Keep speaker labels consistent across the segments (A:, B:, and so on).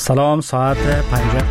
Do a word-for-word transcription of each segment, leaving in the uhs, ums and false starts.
A: سلام، ساعت پنج.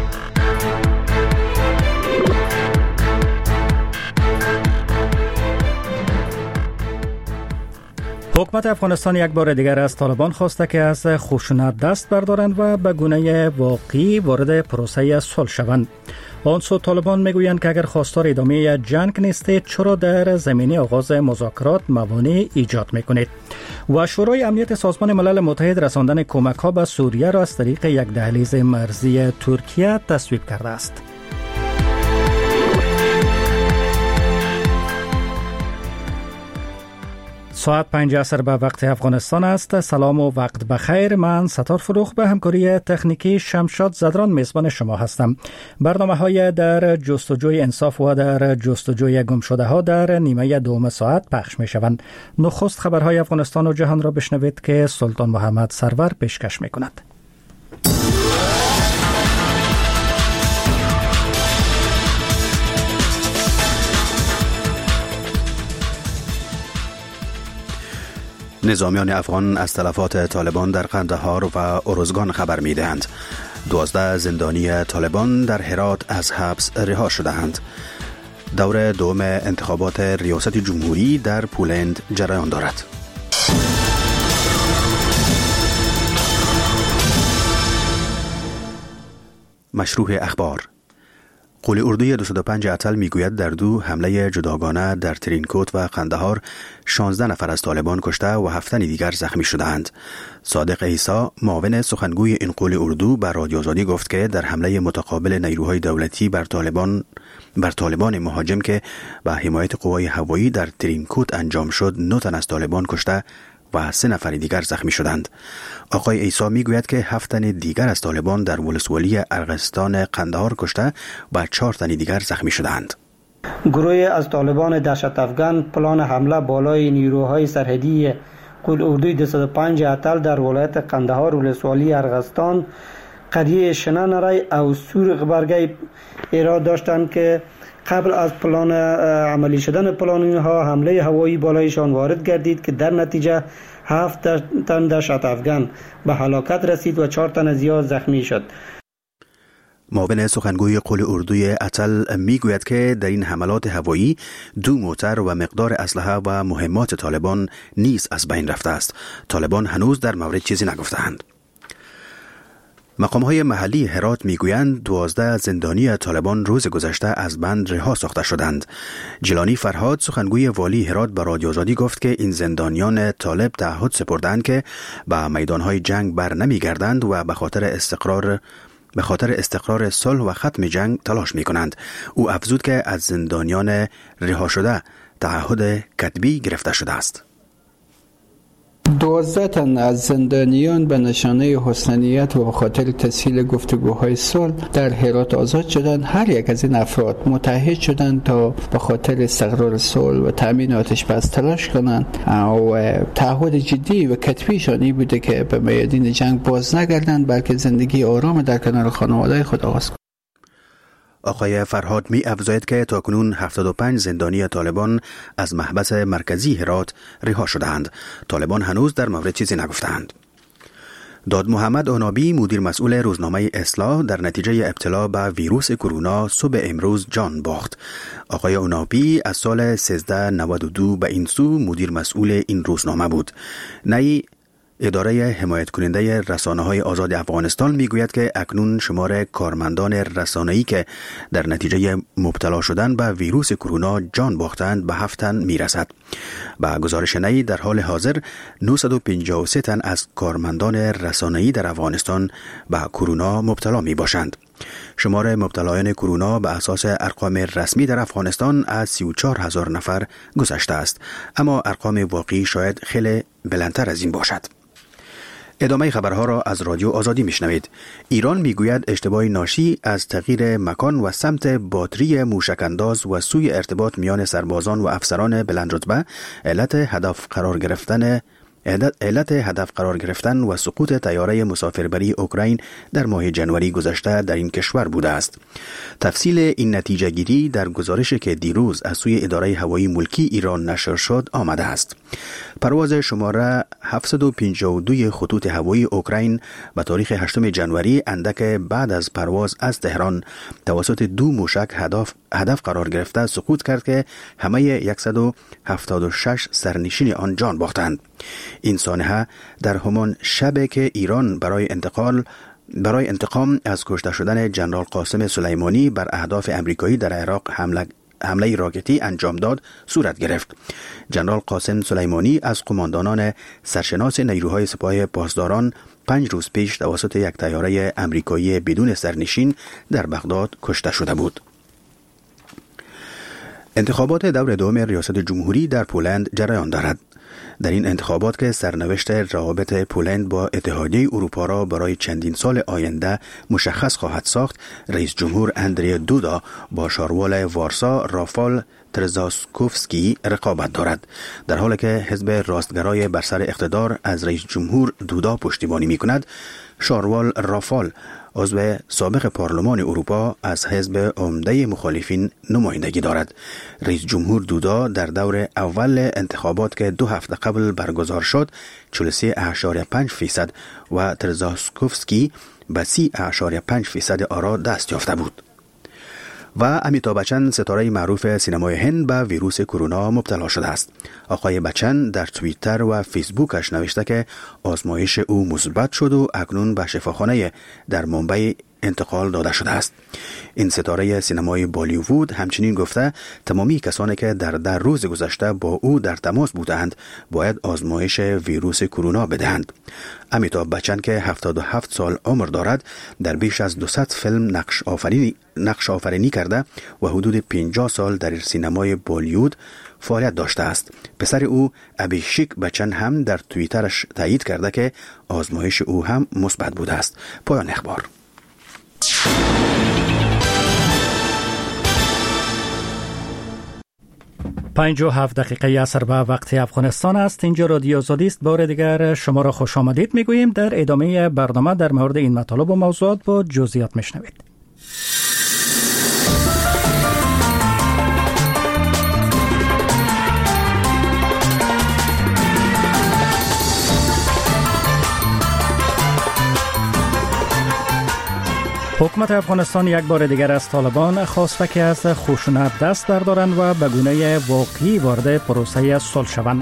A: حکومت افغانستان یک بار دیگر از طالبان خواسته که از خشونت دست بردارند و به گونه واقعی وارد پروسه صلح شوند. آن سو طالبان میگویند که اگر خواستار ادامه جنگ نیستید، چرا در زمینه آغاز مذاکرات موانع ایجاد میکنید؟ و شورای امنیت سازمان ملل متحد رساندن کمک ها به سوریه را از طریق یک دهلیز مرزی ترکیه تصویب کرده است. ساعت پنج عصر به وقت افغانستان است. سلام و وقت بخیر. من ستار فروخ به همکاری تکنیکی شمشاد زدران میزبان شما هستم. برنامه های در جستجوی انصاف و در جستجوی گم شده ها در نیمه دوم ساعت پخش می شوند. نخست خبرهای افغانستان و جهان را بشنوید که سلطان محمد سرور پیشکش می کند.
B: نظامیان افغان از تلفات طالبان در قندهار و ارزگان خبر می دهند. دوازده زندانی طالبان در هرات از حبس رها شده‌اند. دور دوم انتخابات ریاست جمهوری در پولند جریان دارد. مشروع اخبار. قول اردوی دویست و پنج اتل میگوید در دو حمله جداگانه در ترینکوت و قندهار شانزده نفر از طالبان کشته و هفت تن دیگر زخمی شدند. صادق عیسی، معاون سخنگوی این قول اردو، به رادیو آزادی گفت که در حمله متقابل نیروهای دولتی بر طالبان بر طالبان مهاجم که به حمایت قوای هوایی در ترینکوت انجام شد، نه تن از طالبان کشته و سه نفر دیگر زخمی شدند. آقای عیسی میگوید که هفت تن دیگر از طالبان در ولسوالی ارغستان قندهار کشته و چهار تن دیگر زخمی شدند.
C: گروه از طالبان دهشت افغان پلان حمله بالای نیروهای سرحدی قول اردوی دویست و پنج اتل در ولایت قندهار ولسوالی ارغستان قریه شننرای او سورغ برگی ایراد داشتند که قبل از پلان عملی شدن پلان اینها حمله هوایی بالایشان وارد گردید که در نتیجه هفت تن دهشت افغان به هلاکت رسید و چهار تن زیاد زخمی شد.
B: معاون سخنگوی قول اردوی اتل میگوید که در این حملات هوایی دو موتر و مقدار اسلحه و مهمات طالبان نیز از بین رفته است. طالبان هنوز در مورد چیزی نگفتند. مقام‌های محلی هرات میگویند دوازده زندانی طالبان روز گذشته از بند رها ساخته شدند. جیلانی فرهاد، سخنگوی والی هرات، به رادیو آزادی گفت که این زندانیان طالب تعهد سپردند که به میدانهای جنگ بر نمیگردند و به خاطر استقرار به خاطر استقرار صلح و ختم جنگ تلاش میکنند. او افزود که از زندانیان رها شده تعهد کتبی گرفته شده است.
D: دوازده تن از زندانیان به نشانه حسنیت و به خاطر تسهیل گفتگوهای صلح در هرات آزاد شدند. هر یک از این افراد متحد شدند تا به خاطر استقرار صلح و تامین آتش بس تلاش کنند و تعهد جدی و کتبیشان این بوده که به میادین جنگ باز نگردند، بلکه زندگی آرام در کنار خانواده خود آغاز کنند.
B: آقای فرهاد می افزاید که تاکنون هفتاد و پنج زندانی طالبان از محبس مرکزی هرات رها شده‌اند. طالبان هنوز در مورد چیزی نگفتند. داد محمد عنابی، مدیر مسئول روزنامه اصلاح، در نتیجه ابتلا به ویروس کرونا صبح امروز جان باخت. آقای عنابی از سال سیزده نود و دو به این سو مدیر مسئول این روزنامه بود. نی اداره حمایت کننده رسانه‌های آزاد افغانستان میگوید که اکنون شمار کارمندان رسانه‌ای که در نتیجه مبتلا شدن به ویروس کرونا جان باختند به هفت تن میرسد. با گزارش نی در حال حاضر نهصد و پنجاه و سه تن از کارمندان رسانه‌ای در افغانستان به کرونا مبتلا می باشند. شمار مبتلایان کرونا به اساس ارقام رسمی در افغانستان از سی و چهار هزار نفر گذشته است، اما ارقام واقعی شاید خیلی بلندتر از این باشد. ادامه خبرها را از رادیو آزادی میشنوید. ایران میگوید اشتباه ناشی از تغییر مکان و سمت باتری موشکانداز و سوی ارتباط میان سربازان و افسران بلندرتبه علت هدف قرار گرفتن علت هدف قرار گرفتن و سقوط طیاره مسافربری اوکراین در ماه جنوری گذشته در این کشور بوده است. تفصیل این نتیجه گیری در گزارشی که دیروز از سوی اداره هوایی ملکی ایران نشر شد آمده است. پرواز شماره هفتصد و پنجاه و دو خطوط هوایی اوکراین به تاریخ هشتم جنوری اندک بعد از پرواز از تهران توسط دو موشک هدف هدف قرار گرفته سقوط کرد که همه صد و هفتاد و شش سرنشین آن جان باختند. این سانحه در همان شب که ایران برای انتقال برای انتقام از کشته شدن جنرال قاسم سلیمانی بر اهداف امریکایی در عراق حمله حمله راکتی انجام داد صورت گرفت. جنرال قاسم سلیمانی از قماندانان سرشناس نیروهای سپاه پاسداران پنج روز پیش توسط یک طیاره امریکایی بدون سرنشین در بغداد کشته شده بود. انتخابات دور دوم ریاست جمهوری در پولند جریان دارد. در این انتخابات که سرنوشت روابط پولند با اتحادیه اروپا را برای چندین سال آینده مشخص خواهد ساخت، رئیس جمهور اندری دودا با شاروال وارسا رافال ترزاسکوفسکی رقابت دارد، در حالی که حزب راستگرای بر سر اقتدار از رئیس جمهور دودا پشتیبانی می کند. شاروال رافال عضو سابق پارلمان اروپا از حزب عمده مخالفین نمایندگی دارد. رئیس جمهور دودا در دور اول انتخابات که دو هفته قبل برگزار شد چهل و سه اعشاریه پنج فیصد و ترزاسکوفسکی به سی اعشاریه پنج فیصد آرا دست یافته بود. و امیتاب بچن ستاره معروف سینمای هند به ویروس کرونا مبتلا شده است. آقای بچن در توییتر و فیسبوکش نوشته که آزمایش او مثبت شد و اکنون به شفاخانه در ممبئی انتقال داده شده است. این ستاره سینمای بالیوود همچنین گفته تمامی کسانی که در در روز گذشته با او در تماس بودند باید آزمایش ویروس کرونا بدهند. امیتاب بچن که هفتاد و هفت سال عمر دارد در بیش از دویست فیلم نقش آفرینی نقش آفرینی کرده و حدود پنجاه سال در سینمای بالیوود فعالیت داشته است. پسر او ابیشیک بچن هم در توییترش تایید کرده که آزمایش او هم مثبت بوده است. پایان اخبار.
A: پنج و هفت دقیقه عصر به وقت افغانستان است. اینجا رادیو آزادی است. بار دیگر شما را خوش آمدید میگوییم. در ادامه برنامه در مورد این مطالب و موضوعات با جزئیات میشنوید. حکومت افغانستان یک بار دیگر از طالبان خواسته که از خشونت دست بردارند و به گونه واقعی وارد پروسه صلح شوند.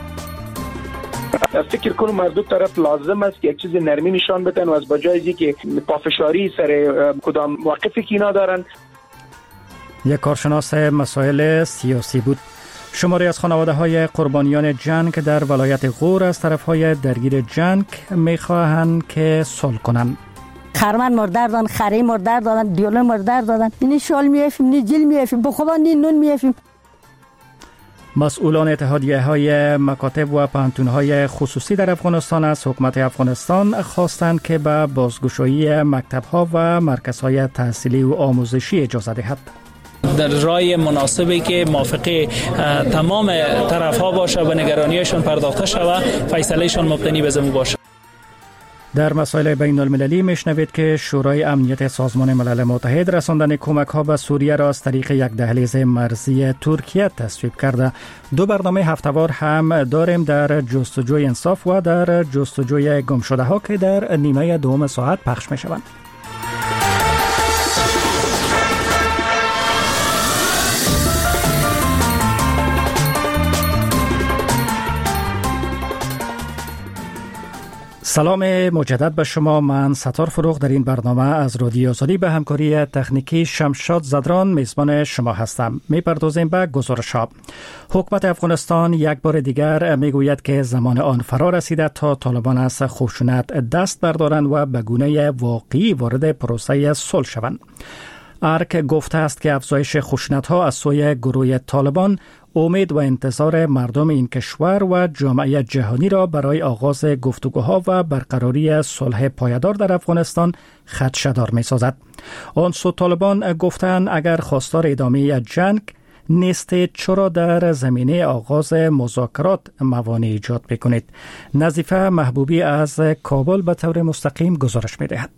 E: فکر کنم مردم طرف لازم است که یک چیز نرمی نشان بدن و از بجای که پافشاری سر کدام موقفی که اینا دارن.
A: یک کارشناس مسائل سیاسی بود. شماری از خانواده های قربانیان جنگ در ولایت غور از طرف های درگیر جنگ میخواهند که صلح کنند.
F: خرمن مردر دادن، خری مردر دادن، دیوله مردر دادن. اینی شال میافیم، نی جل میافیم، به خدا نی نون میافیم.
A: مسئولان اتحادیه های مکاتب و پانتون های خصوصی در افغانستان از حکومت افغانستان خواستند که به بازگشایی مکتب ها و مرکز های تحصیلی و آموزشی اجازه دهد.
G: در رای مناسبی که موافق تمام طرف ها باشه و نگرانیشون پرداخته شود، فیصلهشون مبتنی به زمین باشه.
A: در مسائل بین المللی میشنوید که شورای امنیت سازمان ملل متحد رساندن کمک ها به سوریه را از طریق یک دهلیز مرزی ترکیه تصویب کرده. دو برنامه هفته‌وار هم داریم در جستجوی انصاف و در جستجوی گم شده ها که در نیمه دوم ساعت پخش می شوند. سلام مجدد به شما. من ستار فروغ در این برنامه از رادیو آزادی به همکاری تکنیکی شمشاد زدران میزبان شما هستم. میپردازیم به گزارش‌ها. حکومت افغانستان یک بار دیگر میگوید که زمان آن فرا رسیده تا طالبان از خشونت دست بردارند و به گونه واقعی وارد پروسه صلح شوند. ارک گفته است که افزایش خشونت‌ها از سوی گروه طالبان امید و انتظار مردم این کشور و جامعه جهانی را برای آغاز گفتگوها و برقراری صلح پایدار در افغانستان خدشه‌دار می‌سازد. آن سو طالبان گفتند اگر خواستار ادامه جنگ نیست چرا در زمینه آغاز مذاکرات موانع ایجاد بکنید؟ نظیفه محبوبی از کابل به طور مستقیم گزارش می‌دهد.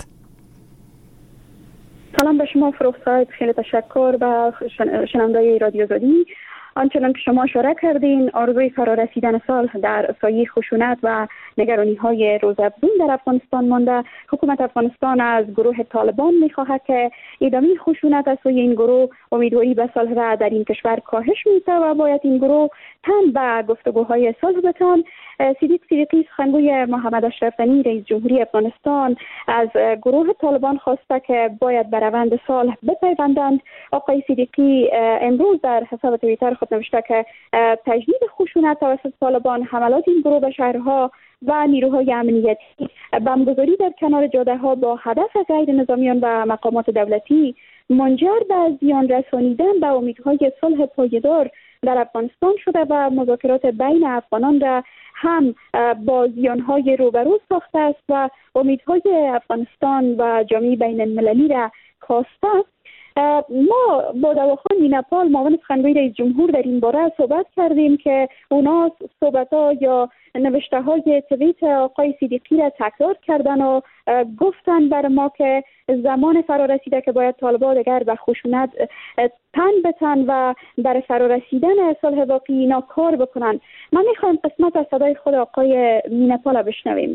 H: سلام به شما فروخ صاحب، خیلی تشکر به شنوندگان رادیو زادی. آنچنان که شما اشاره کردین، آرزوی فرارسیدن سال در سایه خشونت و نگرانی های روزافزون در افغانستان مانده. حکومت افغانستان از گروه طالبان می‌خواهد که ادامه خشونت از سوی این گروه امیدواری به صلح را در این کشور کاهش می‌دهد و باید این گروه تن به گفتگوهای صلح بتوان. صدیق صدیقی سخنگوی محمد اشرف غنی رئیس جمهوری افغانستان از گروه طالبان خواسته که باید به روند صلح بپیوندند. آقای صدیقی امروز در حساب توییتر خود نوشته که تجدید خشونت توسط طالبان، حملات این گروه به شهرها و نیروهای امنیتی، بمبگذاری در کنار جاده‌ها با هدف غیر نظامیان و مقامات دولتی منجر به زیان رسانیدن به امیدهای صلح پایدار در افغانستان شده و مذاکرات بین افغانان را هم با زیانهای روبرو ساخته است و امیدهای افغانستان و جامعه بین المللی را کاسته. ما با دواخان مینپال معاون سخنگوی رئیس جمهور در این باره صحبت کردیم که اونا صحبت‌ها یا نوشته های توییت آقای صدیقی را تکرار کردن و گفتن بر ما که زمان فرا رسیده که باید طالبان دیگر به خشونت تن بتن و برای فرا رسیدن صلح واقعی اینا کار بکنن. من میخوایم قسمت از صدای خود آقای مینپال بشنویم.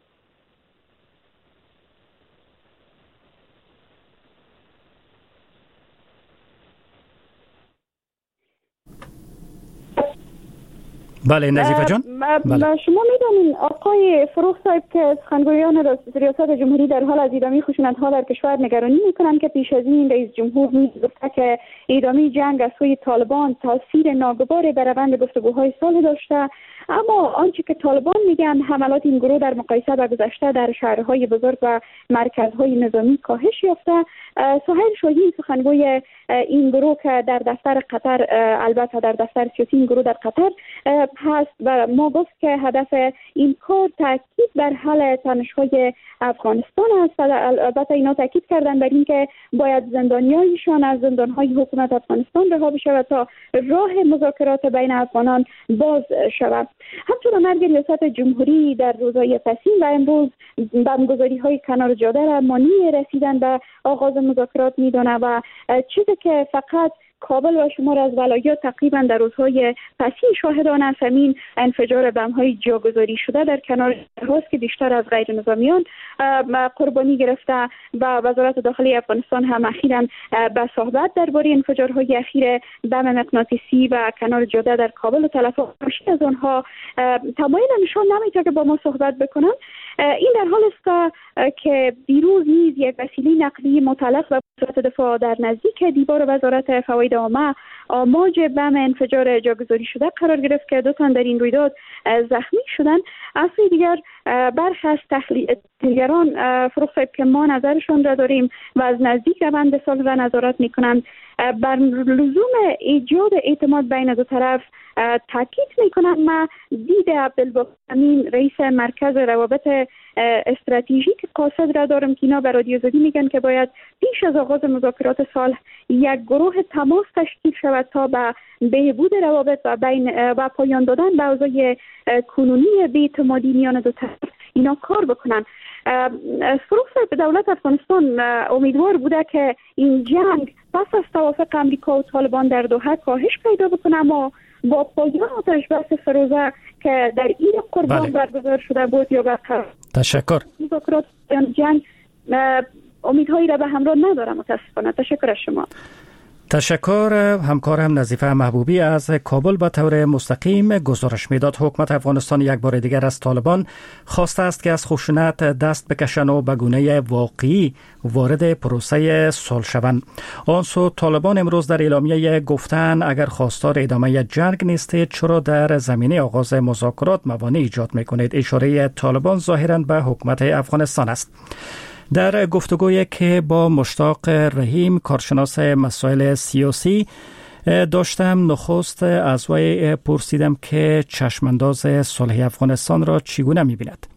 A: بله نظیفه جان.
H: بله. شما میدونین آقای فروخ صاحب که سخنگویان ریاست جمهوری در حال از ادامه خشونت ها در کشور نگرانی میکنن که پیش از این رئیس جمهور میگفت که ادامه جنگ از سوی طالبان تاثیر ناگواری بر روند گفتگوهای صلح داشته، اما آنچه که طالبان میگن حملات این گروه در مقایسه با گذشته در شهرهای بزرگ و مرکزهای نظامی کاهش یافته. سهیل شاهین سخنگوی این گروه که در دفتر قطر، البته در دفتر سیاسی این گروه در قطر هست، و ما گفت که هدف این کار تاکید بر حل تنش‌های افغانستان است. البته اینا تاکید کردن بر این که باید زندانیایشان از زندان‌های حکومت افغانستان رها بشود تا راه مذاکرات بین افغانان باز شود. همچنین مرگ ریاست جمهوری در روزهای پسین و امروز بمبگذاری‌های کنار جاده را مانع رسیدن به آغاز مذاکرات می‌داند و چیزی که فقط کابل و شمار از ولایات تقریبا در روزهای پسین شاهدان است همین انفجار بم‌های جاگذاری شده در کنار راست که بیشتر از غیر نظامیان قربانی گرفته و وزارت داخلی افغانستان هم اخیراً به صحبت درباره انفجارهای اخیر بم مغناطیسی و کنار جاده در کابل و تلفات از آنها تمایل نشان نمیده که با ما صحبت بکنن. این در حال است که دیروز نیز یک وسیله نقلیه متعلق به وزارت دفاع در نزدیک دیوار وزارت فواید عامه آماج بم انفجار جاگذاری شده قرار گرفت که دو تن در این رویداد زخمی شدند. از سوی دیگر برخی از تحلیلگران فروخ صاحب که ما نظرشون را داریم و از نزدیک روند صلح را نظارت میکنند بر لزوم ایجاد اعتماد بین دو طرف تاکید میکنند. ما دید عبدالباقی امین رئیس مرکز روابط استراتژیک قاصد را دارم که اینا به رادیو زادی میگن که باید پیش از آغاز مذاکرات صلح یک گروه تماس تشکیل شود تا به بهبود روابط و بین و پایان دادن به اوضاع کنونی بی‌اعتمادی میان دو طرف اینا کار بکنن. فروخ به دولت افغانستان امیدوار بوده که این جنگ پس از توافق امریکا و طالبان در دوحه کاهش پیدا بکنه، اما با پایان آتش بس فروزه که در این قربان بله. برگزار شده بود یا برقرار
A: تشکر
H: مذاکرات جنگ امیدهایی را به همراه ندارم. متاسفانه. تشکر از شما.
A: تشکر. همکارم نظیفه محبوبی از کابل به طور مستقیم گزارش میداد. حکومت افغانستان یک بار دیگر از طالبان خواسته است که از خشونت دست بکشند و به گونه واقعی وارد پروسه صلح شوند. آن سو طالبان امروز در اعلامیه گفتن اگر خواستار ادامه جنگ نیستید چرا در زمینه آغاز مذاکرات موانع ایجاد میکنید. اشاره طالبان ظاهراً به حکومت افغانستان است. در گفتگویی که با مشتاق رحیم کارشناس مسائل سیاسی داشتم نخست از وی پرسیدم که چشمانداز صلح افغانستان را چگونه می‌بیند.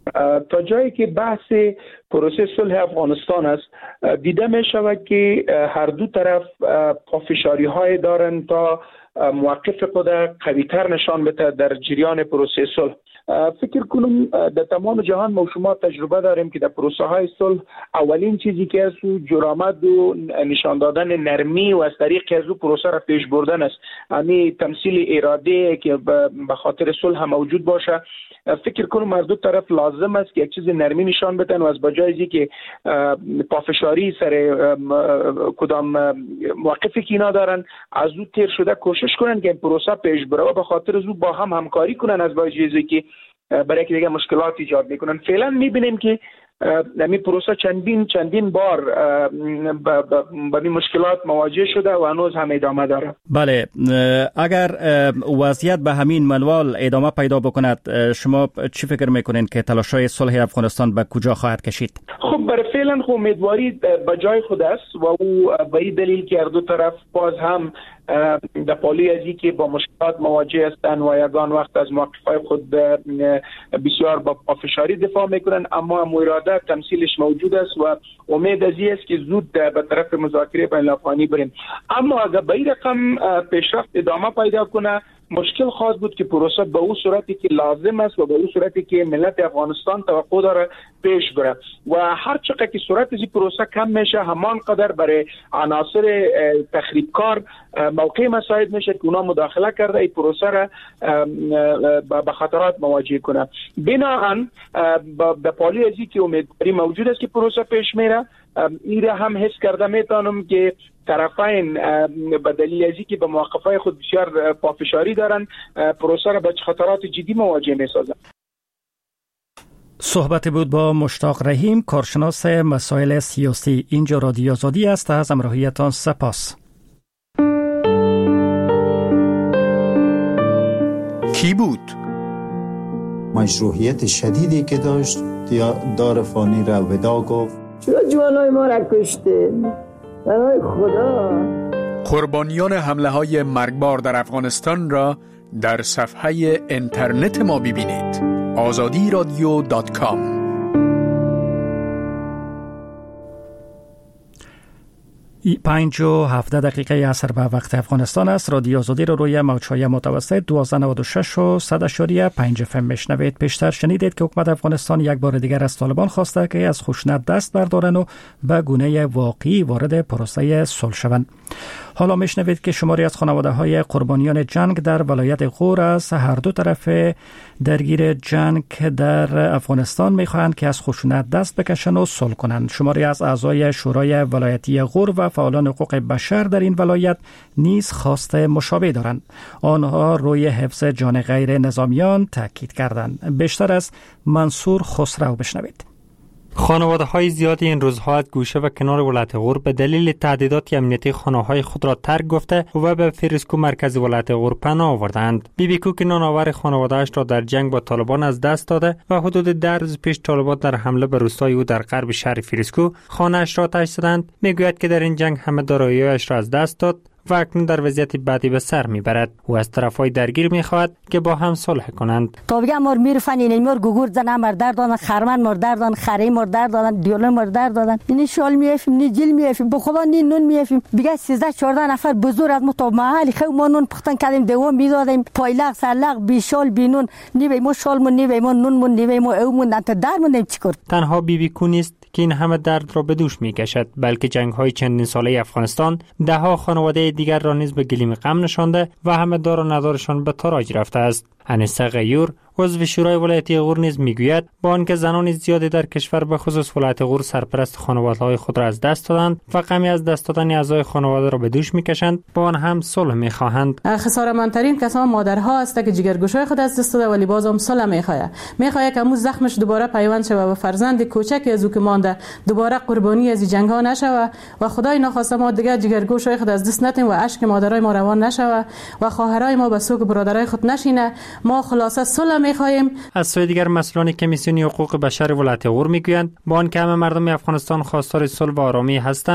E: تا جایی که بحث پروسه صلح افغانستان است، دیده می شود که هر دو طرف پافشاری های دارند تا موقف خود قوی تر نشان بده در جریان پروسه صلح. فکر کنم در تمام جهان ما شما تجربه داریم که در پروسه های صلح اولین چیزی که از جرامت و نشان دادن نرمی و از طریق از پروسه را پیش بردن است. همین تمثیل اراده که به خاطر صلح موجود باشه، فکر کنم از دو طرف لازم است که یک چیز نرمی نشان بدن و از بجای که پافشاری سر کدام موقفی که اینا دارن از او تیر شده کوشش کنن که پروسه پیش بره و به خاطر از او با هم همکاری کنن از بجای که برای که دیگه مشکلات ایجاد میکنن. فعلا میبینیم که نمی پروسه چندین چندین بار با این مشکلات مواجه شده و هنوز هم ادامه داره.
A: بله، اگر وضعیت به همین منوال ادامه پیدا بکند، شما چی فکر میکنین که تلاش‌های صلح افغانستان به کجا خواهد کشید؟
E: خب برای فعلا خب امیدواری به جای خود است و او به این دلیل که هر دو طرف باز هم در پالی ازی که با مشکلات مواجه هستند و یگان وقت از موقفهای خود بسیار با پافشاری دفاع میکنن، اما هم اراده تمثیلش موجود است و امید ازی است که زود به طرف مذاکره بین الافغانی بریم. اما اگر به این رقم پیشرفت ادامه پیدا کنه، مشکل خواهد بود که پروسه به اون صورتی که لازم است و به اون صورتی که ملت افغانستان توقع داره پیش بره و هر چقدر که سرعت این پروسه کم میشه، همان قدر برای عناصر تخریبکار موقع مساعد میشه که اونا مداخله کرده این پروسه را به خطرات مواجه کنه. بناهن به پالی ازی که امیدواری موجود است که پروسه پیش میره، این را هم حس کرده میتونم که طرفین به دلیل ازی که به موقفهای خود بسیار پافشاری دارن، پروسه را به خطرات جدی مواجه میسازن.
A: صحبت بود با مشتاق رحیم، کارشناس مسائل سیاسی. اینجا رادیو آزادی است. از همراهیتان سپاس.
I: کی بود؟
J: مشروعیت شدیدی که داشت، دار فانی را ودا گفت.
K: چرا جوانای ما را کشته؟ برای خدا.
I: قربانیان حمله های مرگبار در افغانستان را در صفحه اینترنت ما ببینید. آزادی رادیو دات کام.
A: پنج و هفده دقیقه عصر به وقت افغانستان است. رادیو آزادی رو روی موج‌های متوسط دوازده نود و شش و صد اشاریه پنج اف ام میشنوید. پیشتر شنیدید که حکومت افغانستان یک بار دیگر از طالبان خواسته که از خشونت دست بردارن و به گونه واقعی وارد پروسه صلح شوند. حالا میشنوید که شماری از خانواده‌های قربانیان جنگ در ولایت غور از هر دو طرف درگیر جنگ در افغانستان میخواهند که از خشونت دست بکشن و صلح کنند. شماری از اعضای شورای ولایتی غور و فعالان حقوق بشر در این ولایت نیز خواست مشابه دارند. آنها روی حفظ جان غیر نظامیان تاکید کردند. بیشتر از منصور خسرو بشنوید.
L: خانواده های زیادی این روزها از گوشه و کنار ولایت غور به دلیل تهدیدات امنیتی خانه های خود را ترک گفته و به فیروزکو مرکز ولایت غور پناه آوردند. بیبی کو که نانآور خانواده‌اش را در جنگ با طالبان از دست داده و حدود ده روز پیش طالبان در حمله به روستای او در غرب شهر فیروزکو خانه‌اش را آتش زدند، میگوید که در این جنگ همه دارایی‌هایش را از دست داد و اکنون در وضعیت بعدی به سر میبرد. او از طرفای درگیر میخواهد که با هم صلح کنند.
F: تا بگم مر میرفن این مر گوگور زنه مردر دادن، خرمن مردر دادن، خری مردر دادن، دیوله مردر دادن. این شال میافیم، نی جیل میافیم، به خدا نی نون میافیم. بگه سیزده چهارده نفر بزرگ از ما تا محل خو ما نون پختن کردیم، دوام میدادیم، پایلق سرلق بی شال بی نون، نی ما شالمون نی ما نونمون نی ما اومون انت درمون چیکار.
L: تنها بیبی کو نیست که این همه درد را به دوش میکشد، بلکه جنگ‌های چندین ساله افغانستان ده ها خانواده دیگر را نیز به گلیم غم نشانده و همه دار و ندارشان به تاراج رفته است. انیسه غیور عضو شورای ولایتی غور نیز میگوید با آنکه زنان زیادی در کشور به خصوص ولایت غور سرپرست خانواده‌های خود را از دست دادند و غمی از دست دادن اعضای خانواده را به دوش میکشند، با آن هم صلح میخواهند.
M: خساره‌مندترین کسان مادرها است که جگرگوشای خود از دست داده ولی باز هم صلح میخواهد. میخواهد که مو زخمش دوباره پیوند شود و فرزند کوچکی از او که مانده دوباره قربانی از جنگ ها نشود و خدای نخواسته ما دیگه جگرگوشای خود از دست ندیم و اشک مادرای ما روان نشود و خواهرای ما به سوگ برادرای خود نشینه. ما خلاصه صلح می‌خواهیم.
L: از سوی دیگر مسئولان کمیسیون حقوق بشر ولایت غور میگویند با آنکه همه مردم افغانستان خواستار صلح و آرامی هستند،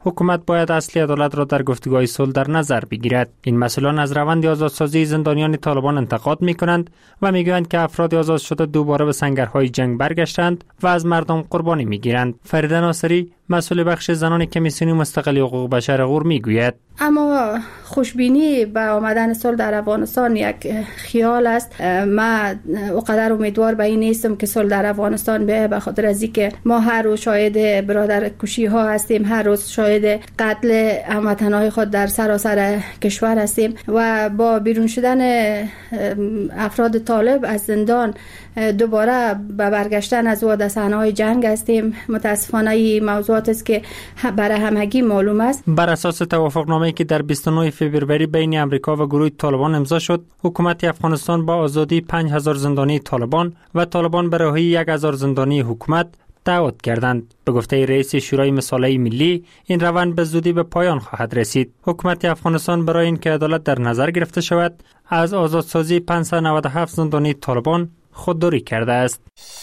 L: حکومت باید اصل عدالت را در گفتگوهای صلح در نظر بگیرد. این مسئولان از روند آزادسازی زندانیان طالبان انتقاد می‌کنند و می‌گویند که افراد آزاد شده دوباره به سنگرهای جنگ برگشتند و از مردم قربانی می‌گیرند. فریده ناصری مسئول بخش زنان کمیسیون مستقل حقوق بشر غور میگوید
N: اما خوشبینی به آمدن صلح در افغانستان یک خیال است. من اقدر امیدوار به این نیستم که صلح در افغانستان به به خاطر از اینکه ما هر روز شاهد برادر کشی ها هستیم، هر روز شاهد قتل هموطنهای خود در سراسر کشور هستیم و با بیرون شدن افراد طالب از زندان دوباره به برگشتن از وادی صحنه‌های جنگ هستیم. متاسفانه این موضوعات است که برای همگی معلوم است.
L: بر اساس توافقنامه‌ای که در بیست و نه فوریه بین امریکا و گروه طالبان امضا شد، حکومت افغانستان با آزادی پنج هزار زندانی طالبان و طالبان به رهایی یک هزار زندانی حکومت دعوت کردند. به گفته رئیس شورای مصالحه ملی، این روند به زودی به پایان خواهد رسید. حکومت افغانستان برای اینکه عدالت در نظر گرفته شود، از آزادسازی پانصد و نود و هفت زندانی طالبان خودداری کرده است.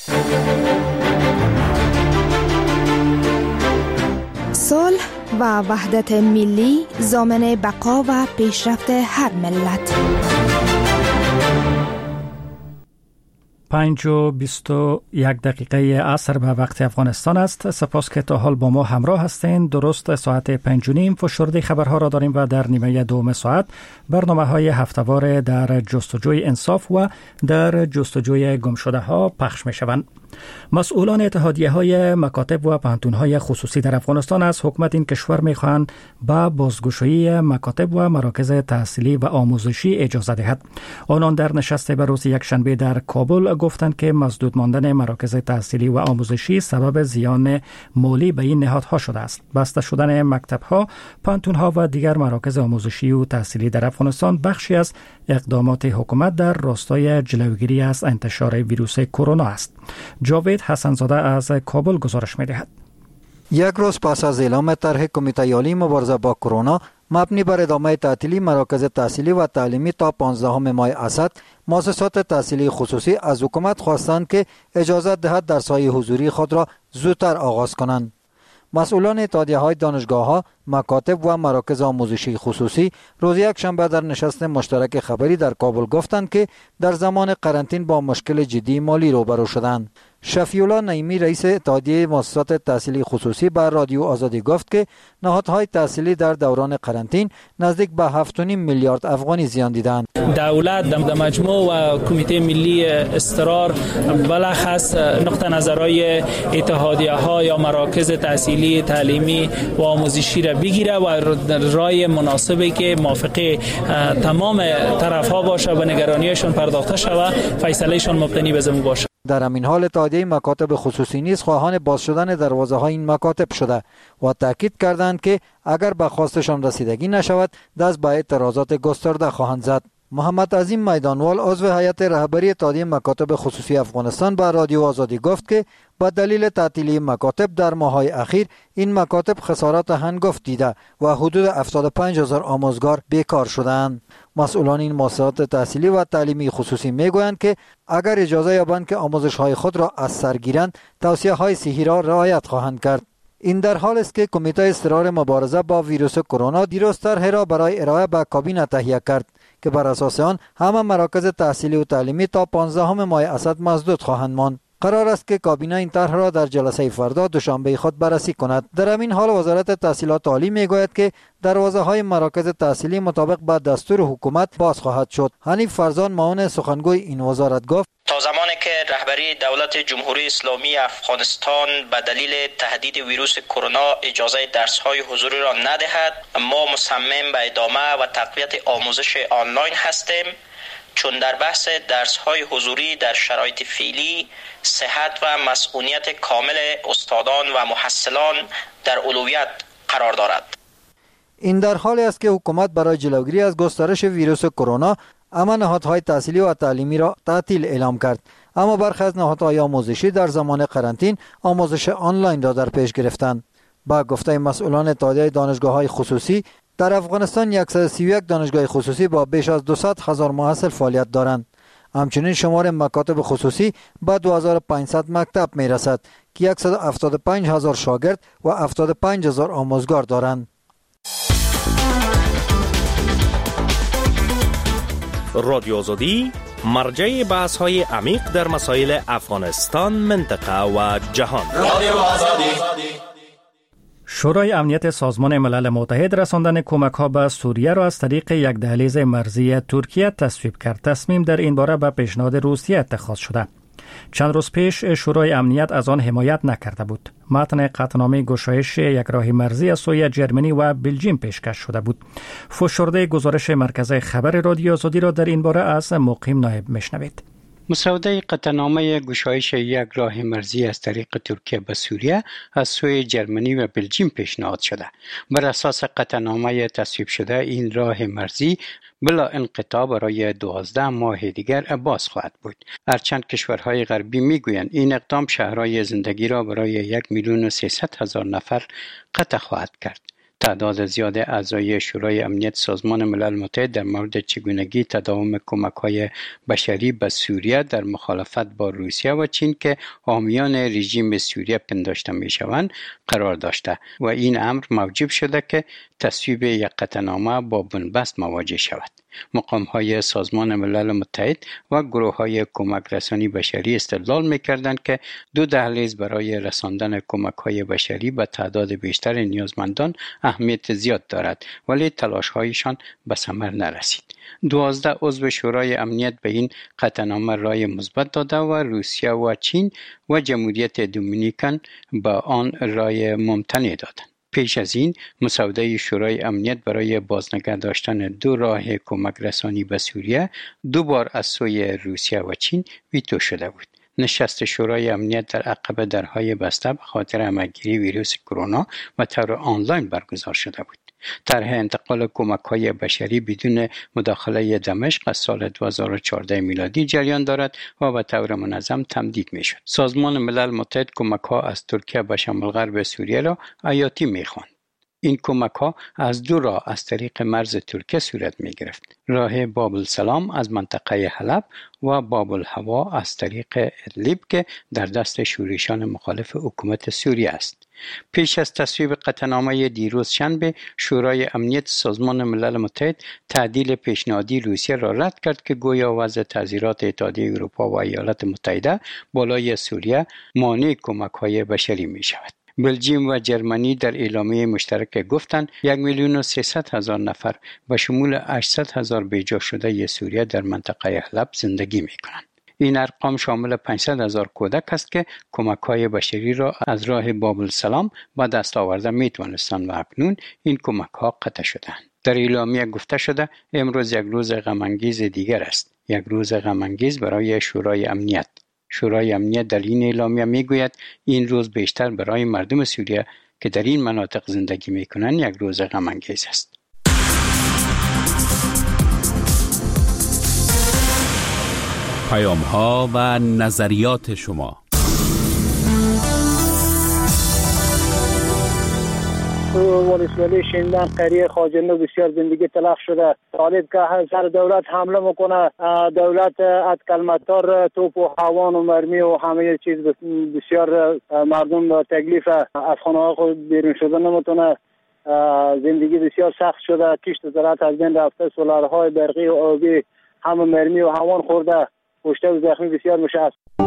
O: صلح و وحدت ملی ضامن بقا و پیشرفت هر ملت.
A: پنج و بیست و یک دقیقه عصر به وقت افغانستان است. سپاس که تا حال با ما همراه هستین. درست ساعت پنج و نیم فشرده خبرها را داریم و در نیمه دوم ساعت برنامه های هفته‌وار در جستجوی انصاف و در جستجوی گمشده ها پخش می شوند. مسئولان اتحادیه های مکاتب و پانتون های خصوصی در افغانستان از حکومت این کشور می خواهند با بازگشایی مکاتب و مراکز تحصیلی و آموزشی اجازه دهد. آنان در نشست به روز یکشنبه در کابل گفتند که مسدود ماندن مراکز تحصیلی و آموزشی سبب زیان مالی به این نهادها شده است. بسته شدن مکتب‌ها، پانتون‌ها و دیگر مراکز آموزشی و تحصیلی در افغانستان بخشی از اقدامات حکومت در راستای جلوگیری از انتشار ویروس کرونا است. جاوید حسنزاده از کابل گزارش می‌دهد.
P: یک روز پس از اعلام طرح کمیته عالی مبارزه با کرونا مبنی بر ادامه تعطیلی مراکز تحصیلی و تعلیمی تا پانزدهم ماه اسد، مؤسسات تحصیلی خصوصی از حکومت خواستند که اجازه دهد درس‌های حضوری خود را زودتر آغاز کنند. مسئولان اتحادیه‌های دانشگاه‌ها، مکاتب و مراکز آموزشی خصوصی روز یکشنبه در نشست مشترک خبری در کابل گفتند که در زمان قرنطینه با مشکل جدی مالی روبرو شدند. شفیع‌الله نعیمی رئیس اتحادیه مؤسسات تحصیلی خصوصی بر رادیو آزادی گفت که نهادهای تحصیلی در دوران قرنطینه نزدیک به هفت و نیم میلیارد افغانی زیان دیدند.
G: دولت در مجموع و کمیته ملی استقرار بلخص نقطه نظرهای اتحادیه ها یا مراکز تحصیلی تعلیمی و آموزشی را بگیره و رای مناسبی که موافق تمام طرف ها باشه و نگرانیشون پرداخته شود فیصلهشون مبتنی به زمین باشه.
P: در همین حال اتحادیه مکاتب خصوصی نیز خواهان باز شدن دروازه های این مکاتب شده و تاکید کردند که اگر به خواستشان رسیدگی نشود دست به اعتراضات گسترده خواهند زد. محمد عظیم میدانوال عضو هیئت رهبری اتحادیه مکاتب خصوصی افغانستان به رادیو آزادی گفت که با دلیل تعطیلی مکاتب در ماه‌های اخیر این مکاتب خسارات هنگفت دیده و حدود هفتاد و پنج هزار آموزگار بیکار شدند. مسئولان این مؤسسات تحصیلی و تعلیمی خصوصی میگویند که اگر اجازه یابند که آموزش‌های خود را از سر گیرند، توصیه‌های صحی را رعایت خواهند کرد. این در حال است که کمیته اصرار مبارزه با ویروس کرونا دیروز طرحی را برای ارائه به کابینه تهیه کرد که بر اساس آن همه مراکز تحصیلی و تعلیمی تا پانزدهم ماه اسد مسدود خواهند ماند. قرار است که کابینه این طرح را در جلسه فردا دوشنبه خود بررسی کند. در همین حال وزارت تحصیلات عالی میگوید که دروازه های مراکز تحصیلی مطابق با دستور حکومت باز خواهد شد. حنیف فرزان معاون سخنگوی این وزارت گفت
Q: تا زمانی که رهبری دولت جمهوری اسلامی افغانستان به دلیل تهدید ویروس کرونا اجازه درس‌های حضوری را ندهد، ما مصمم به ادامه و تقویت آموزش آنلاین هستیم، چون در بحث درس‌های حضوری در شرایط فعلی صحت و مسئولیت کامل استادان و محصلان در اولویت قرار دارد.
P: این در حالی است که حکومت برای جلوگیری از گسترش ویروس کرونا اما نهادهای تحصیلی و تعلیمی را تعطیل اعلام کرد، اما برخی از نهادهای آموزشی در زمان قرنطینه آموزش آنلاین را در پیش گرفتند. با گفته مسئولان اتحادیه دانشگاه‌های خصوصی، در افغانستان صد و سی و یک دانشگاه خصوصی با بیش از دویست هزار محصل فعالیت دارند. همچنین شمار مکاتب خصوصی به دو هزار و پانصد مکتب می رسد که صد و هفتاد و پنج هزار شاگرد و هفتاد و پنج هزار آموزگار دارند.
R: رادیو آزادی مرجع بحث های عمیق در مسائل افغانستان، منطقه و جهان. رادیو آزادی.
A: شورای امنیت سازمان ملل متحد رساندن کمک ها به سوریه را از طریق یک دهلیز مرزی ترکیه تصویب کرد. تصمیم در این باره به پیشنهاد روسیه اتخاذ شده. چند روز پیش شورای امنیت از آن حمایت نکرده بود. متن قطعنامه گشایش یک راه مرزی از سوی جرمنی و بلژیم پیشکش شده بود. فشرده گزارش مرکز خبر رادیو آزادی را در این باره از مقیم نایب میشنوید.
S: مسوده قطعنامه گشایش یک راه مرزی از طریق ترکیه به سوریه از سوی جرمنی و بلژیم پیشنهاد شده. بر اساس قطعنامه تصویب شده این راه مرزی بلا انقطاع برای دوازده ماه دیگر باز خواهد بود. هرچند کشورهای غربی میگویند این اقدام شهرهای زندگی را برای یک میلیون و سیصد هزار نفر قطع خواهد کرد. تعداد زیاد اعضای شورای امنیت سازمان ملل متحد در مورد چگونگی تداوم کمک‌های بشری به سوریه در مخالفت با روسیه و چین که حامیان رژیم سوریه پنداشته می‌شوند قرار داشته و این امر موجب شده که تصویب یک قطعنامه با بنبست مواجه شود. مقام‌های سازمان ملل متحد و گروه‌های کمک رسانی بشری استدلال می‌کردند که دو دهلیز برای رساندن کمک‌های بشری به تعداد بیشتر نیازمندان اهمیت زیاد دارد، ولی تلاش‌هایشان به ثمر نرسید. دوازده عضو شورای امنیت به این قطعنامه رای مثبت داده و روسیه و چین و جمهوریت دومینیکن به آن رای ممتنع دادند. پیش از این مسوده شورای امنیت برای بازنگه داشتن دو راه کمک رسانی به سوریه دو بار از سوی روسیه و چین ویتو شده بود. نشست شورای امنیت در عقب درهای بسته به خاطر همه‌گیری ویروس کرونا و طور آنلاین برگزار شده بود. طرح انتقال کمک‌های بشری بدون مداخله دمشق از سال دو هزار و چهارده میلادی جریان دارد و به طور منظم تمدید می‌شد. سازمان ملل متحد کمک‌ها از ترکیه به شمال غرب سوریه را حیاتی می‌خواند. این کمک‌ها از دو راه از طریق مرز ترکیه صورت می‌گرفت. راه باب السلام از منطقه حلب و باب الهوا از طریق ادلیب که در دست شورشیان مخالف حکومت سوریه است. پیش از تصویب قطعنامه دیروز شنبه، شورای امنیت سازمان ملل متحد تعدیل پیشنهادی روسیه را رد کرد که گویا وضع تعزیرات اتحادیه اروپا و ایالات متحده بالای سوریه مانع کمک‌های بشری می‌شود. بلژیم و جرمنی در اعلامیه مشترک گفتند یک میلیون و سیصد هزار نفر به شمول هشتصد هزار بیجا شده سوریه در منطقه حلب زندگی می‌کنند. این ارقام شامل پانصد هزار کودک است که کمک‌های بشری را از راه باب السلام به دست آورده می‌توانستند و اکنون این کمک‌ها قطع شدند. در اعلامیه گفته شده امروز یک روز غم‌انگیز دیگر است، یک روز غم‌انگیز برای شورای امنیت. شورای امنیت در این اعلامیه میگوید این روز بیشتر برای مردم سوریه که در این مناطق زندگی میکنند یک روز غم‌انگیز است.
T: پیام ها و نظریات شما.
U: ولسوالی شیندن قریه خواجنده بسیار زندگی تلخ شده. طالب که سر دولت حمله میکنه، دولت از کلمتار توپ و هوان و مرمی و همه چیز بسیار مردم تکلیف از خانه ها خود بیرون شده نمیتونه. زندگی بسیار سخت شده. کشت زراعت از بین رفته، سولارهای برقی و آبی همه مرمی و هوان خورده. کشته و زخمی بسیار میشه.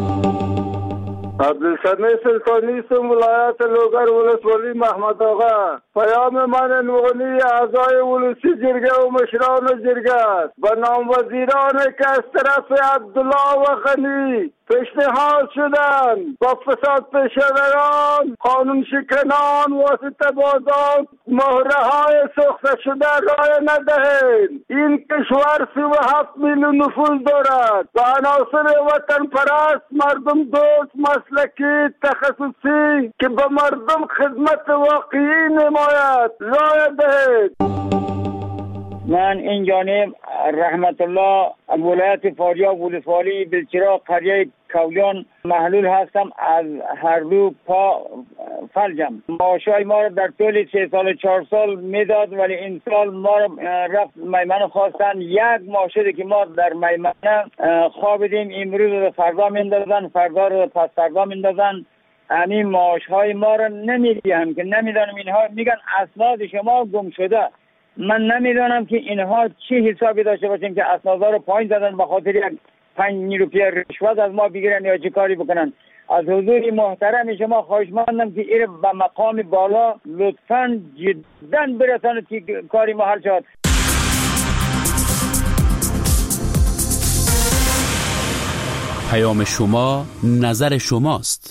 V: عبدالسمی سلطانی سم ولایت لوگر ولسوالی محمد آقا. پیام من نوغنی اعضای ولسی جرگه و مشران جرگه است به نام وزیران که از طرف عبدالله و غنی پیشنهاد شدن با فساد پیشوران، قانون شکنان، واسطه بازان مهره های سخته شده رای ندهید. این کشور سی و هفت میلیون نفوذ دارد و عناصر وطن پرست، مردم دوست، مسلکی، تخصصی که به مردم خدمت واقعی نماید رای دهید.
U: من این جانب رحمت الله ولایت فاریاب ولسوالی بلچراغ قریه کولیان محلول هستم. از هر دو پا فلجم. معاشای ما رو در طول سه سال چهار سال میداد، ولی این سال ما رو رفت میمنه خواستن. یک ماه شده که ما در میمنه خوابیدیم، امروز رو فردا میندازن، فردا رو پس فردا میندازن. همین معاش های ما رو نمیدیم که نمیدانم. اینها میگن اسناد شما گم شده. من نمیدانم که اینها چه حسابی داشته باشیم که اسنادا رو پایین زدن به خاطر یک پنج روپیه رشوت از ما بگیرن یا چه کاری بکنن. از حضور محترم شما خواهش مندم که این به مقام بالا لطفاً جدا برسانید که کاری ما حل شد.
T: پیام شما نظر شماست.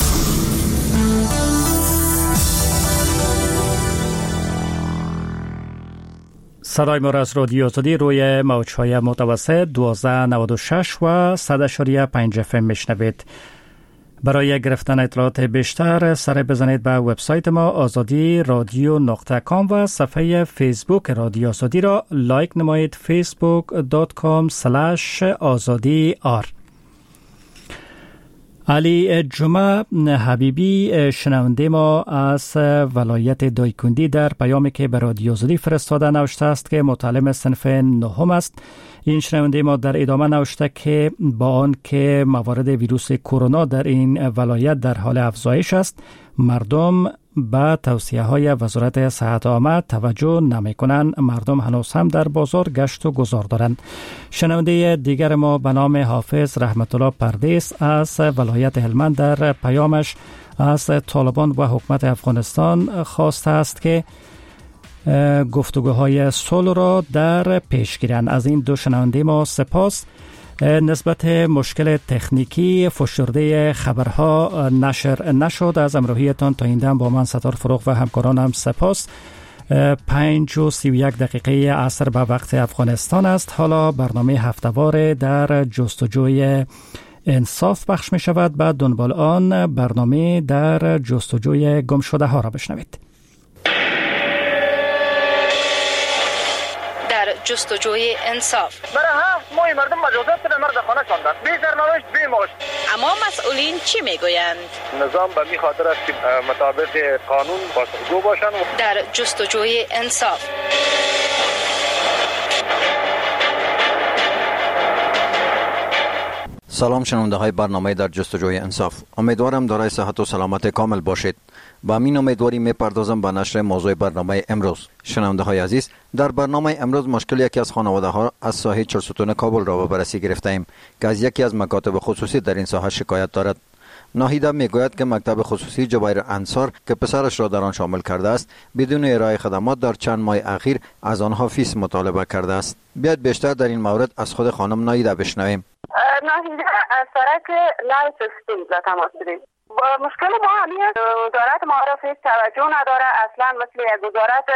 A: صدای ما را از رادیو آزادی روی موج‌های متوسط دوازده نود و شش و صد و پنج اف ام میشنوید. برای گرفتن اطلاعات بیشتر سر بزنید به وبسایت ما آزادی رادیو نقطه کام و صفحه فیسبوک رادیو آزادی را لایک نمایید. فیسبوک دات کام سلش آزادی آر. علی جمعه حبیبی شنونده ما از ولایت دایکندی در پیامی که به رادیو آزادی فرستاده نوشته است که متعلم صنف نهم است. این شنونده ما در ادامه نوشته که با آن که موارد ویروس کرونا در این ولایت در حال افزایش است، مردم به توصیه های وزارت صحت عامه توجه نمی کنند. مردم هنوز هم در بازار گشت و گذار دارند. شنونده دیگر ما به نام حافظ رحمت الله پردیس از ولایت هلمند در پیامش از طالبان و حکومت افغانستان خواسته است که گفتگوهای صلح را در پیش گیرند. از این دو شنونده ما سپاس. نسبت مشکل تکنیکی فشرده خبرها نشر نشد. از همراهیتان تا این دم با من ستار فروغ و همکارانم سپاس. پنج و سی و یک دقیقه عصر به وقت افغانستان است. حالا برنامه هفته‌وار در جستجوی انصاف پخش می شود. بعد دنبال آن برنامه در جستجوی گم شده ها را بشنوید.
C: جستجوی انصاف.
D: برای هفت ماه مردم مجازات به مرد خانه شاندن، بی سرنوشت بی معاش.
C: اما مسئولین چی میگویند؟
D: نظام به می خاطر است که مطابق قانون پاسخگو باشند.
C: در جستجوی انصاف.
P: سلام شنونده های برنامه در جستجوی انصاف. امیدوارم دارای صحت و سلامت کامل باشید. با این امیدواری میپردازم به نشر موضوع برنامه امروز. شنونده های عزیز، در برنامه امروز مشکل یکی از خانواده ها از ساحه چهارستون کابل را به بررسی گرفته ایم که از یکی از مکاتب خصوصی در این ساحه شکایت دارد. ناهیده میگوید که مکتب خصوصی جبیر انصار که پسرش را در آن شامل کرده است، بدون ارائه خدمات در چند ماه اخیر از آنها فیس مطالبه کرده است. بیاید بیشتر در این مورد از خود خانم ناهیده بشنویم.
W: ناهیده از سرک لای سیستم را تماس داریم. مشکل ما همین است، وزارت معارف هیچ توجه نداره، اصلا مثل یک وزارت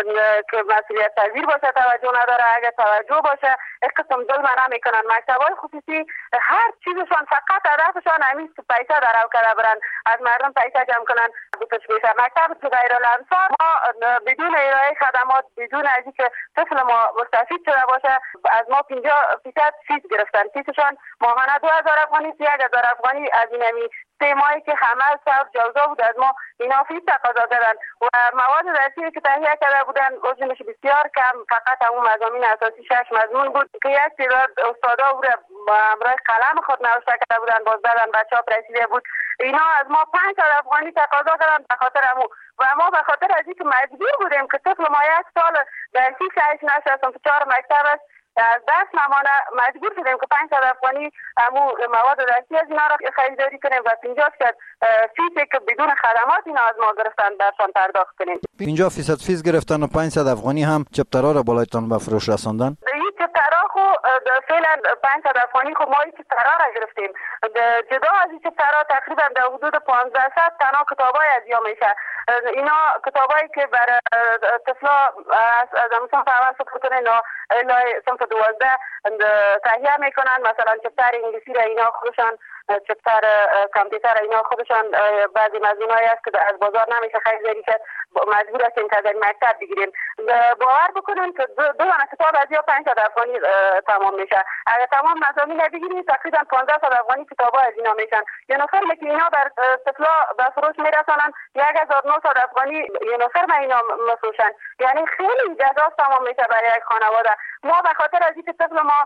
W: که مسئولیت پذیر باشه توجه نداره. اگر توجه باشه یک قسم ظلم نمیکنن. مکتب‌های خصوصی هر چیزشان فقط هدفشان همین پیسه درو کرده برن، از مردم پیسه جمع کنن بتش بشه. مکتب جبیر الانصار ما بدون ارائه خدمات، بدون از اینکه طفل ما مستفید شده باشه، از ما پنجاه درصد فیس گرفتن. فیسشان ماهانه دو هزار افغانی، یک هزار افغانی. از این همی سه ماهی که همه سر جوزا بود از ما اینا فیس تقاضا دادن و مواد درسی که تهیه کرده بودن حجمش بسیار کم، فقط همون مضامین اساسی شش مضمون بود که یک تعداد استادا او را با همراه قلم خود نوشته کرده بودن، باز دادن بچه ها رسیده بود. اینا از ما پنج هزار افغانی تقاضا کردن به خاطر همون و ما به خاطر از اینکه مجبور بودیم که طفل ما یک سال درسی شش نشستم تو چهار مکتب است از دست نمانه، مجبور شدیم که پنج هزار افغانی همو مواد درسی از اینا را خریداری کنیم و پنجاه درصد فیسی که بدون خدمات اینا از ما گرفتن درشان پرداخت کنیم.
P: پنجاه درصد فیس گرفتن و پانصد افغانی هم چپترا را بالایتان به فروش رساندن.
W: این چپترا خو فعلا پانصد افغانی خو ما این چپترا را گرفتیم. جدا از این چپترا تقریبا در حدود پانزده صد تنها کتابای از یا میشه. اینا کتابایی که برای طفلا از از صنف اول سپورتن اینا الای صنف دوازده تهیه میکنن، مثلا چپتر انگلیسی را اینا خودشان چپتر کامپیوتر اینا خودشان بعضی مضمونایی است که از بازار نمیشه خریداری کرد، مجبور هستیم که از این مکتب بگیریم. باور بکنیم که دو دونه کتاب از یا پنج صد افغانی تمام میشه. اگر تمام مضامین بگیریم تقریبا پانزده صد افغانی کتابا از اینا میشن. یه نفر که اینا بر طفلا به فروش میرسانن یک هزار و نهصد افغانی یه نفر ما اینا مفروشن. یعنی خیلی جذاب تمام میشه برای یک خانواده. ما به خاطر از اینکه طفل ما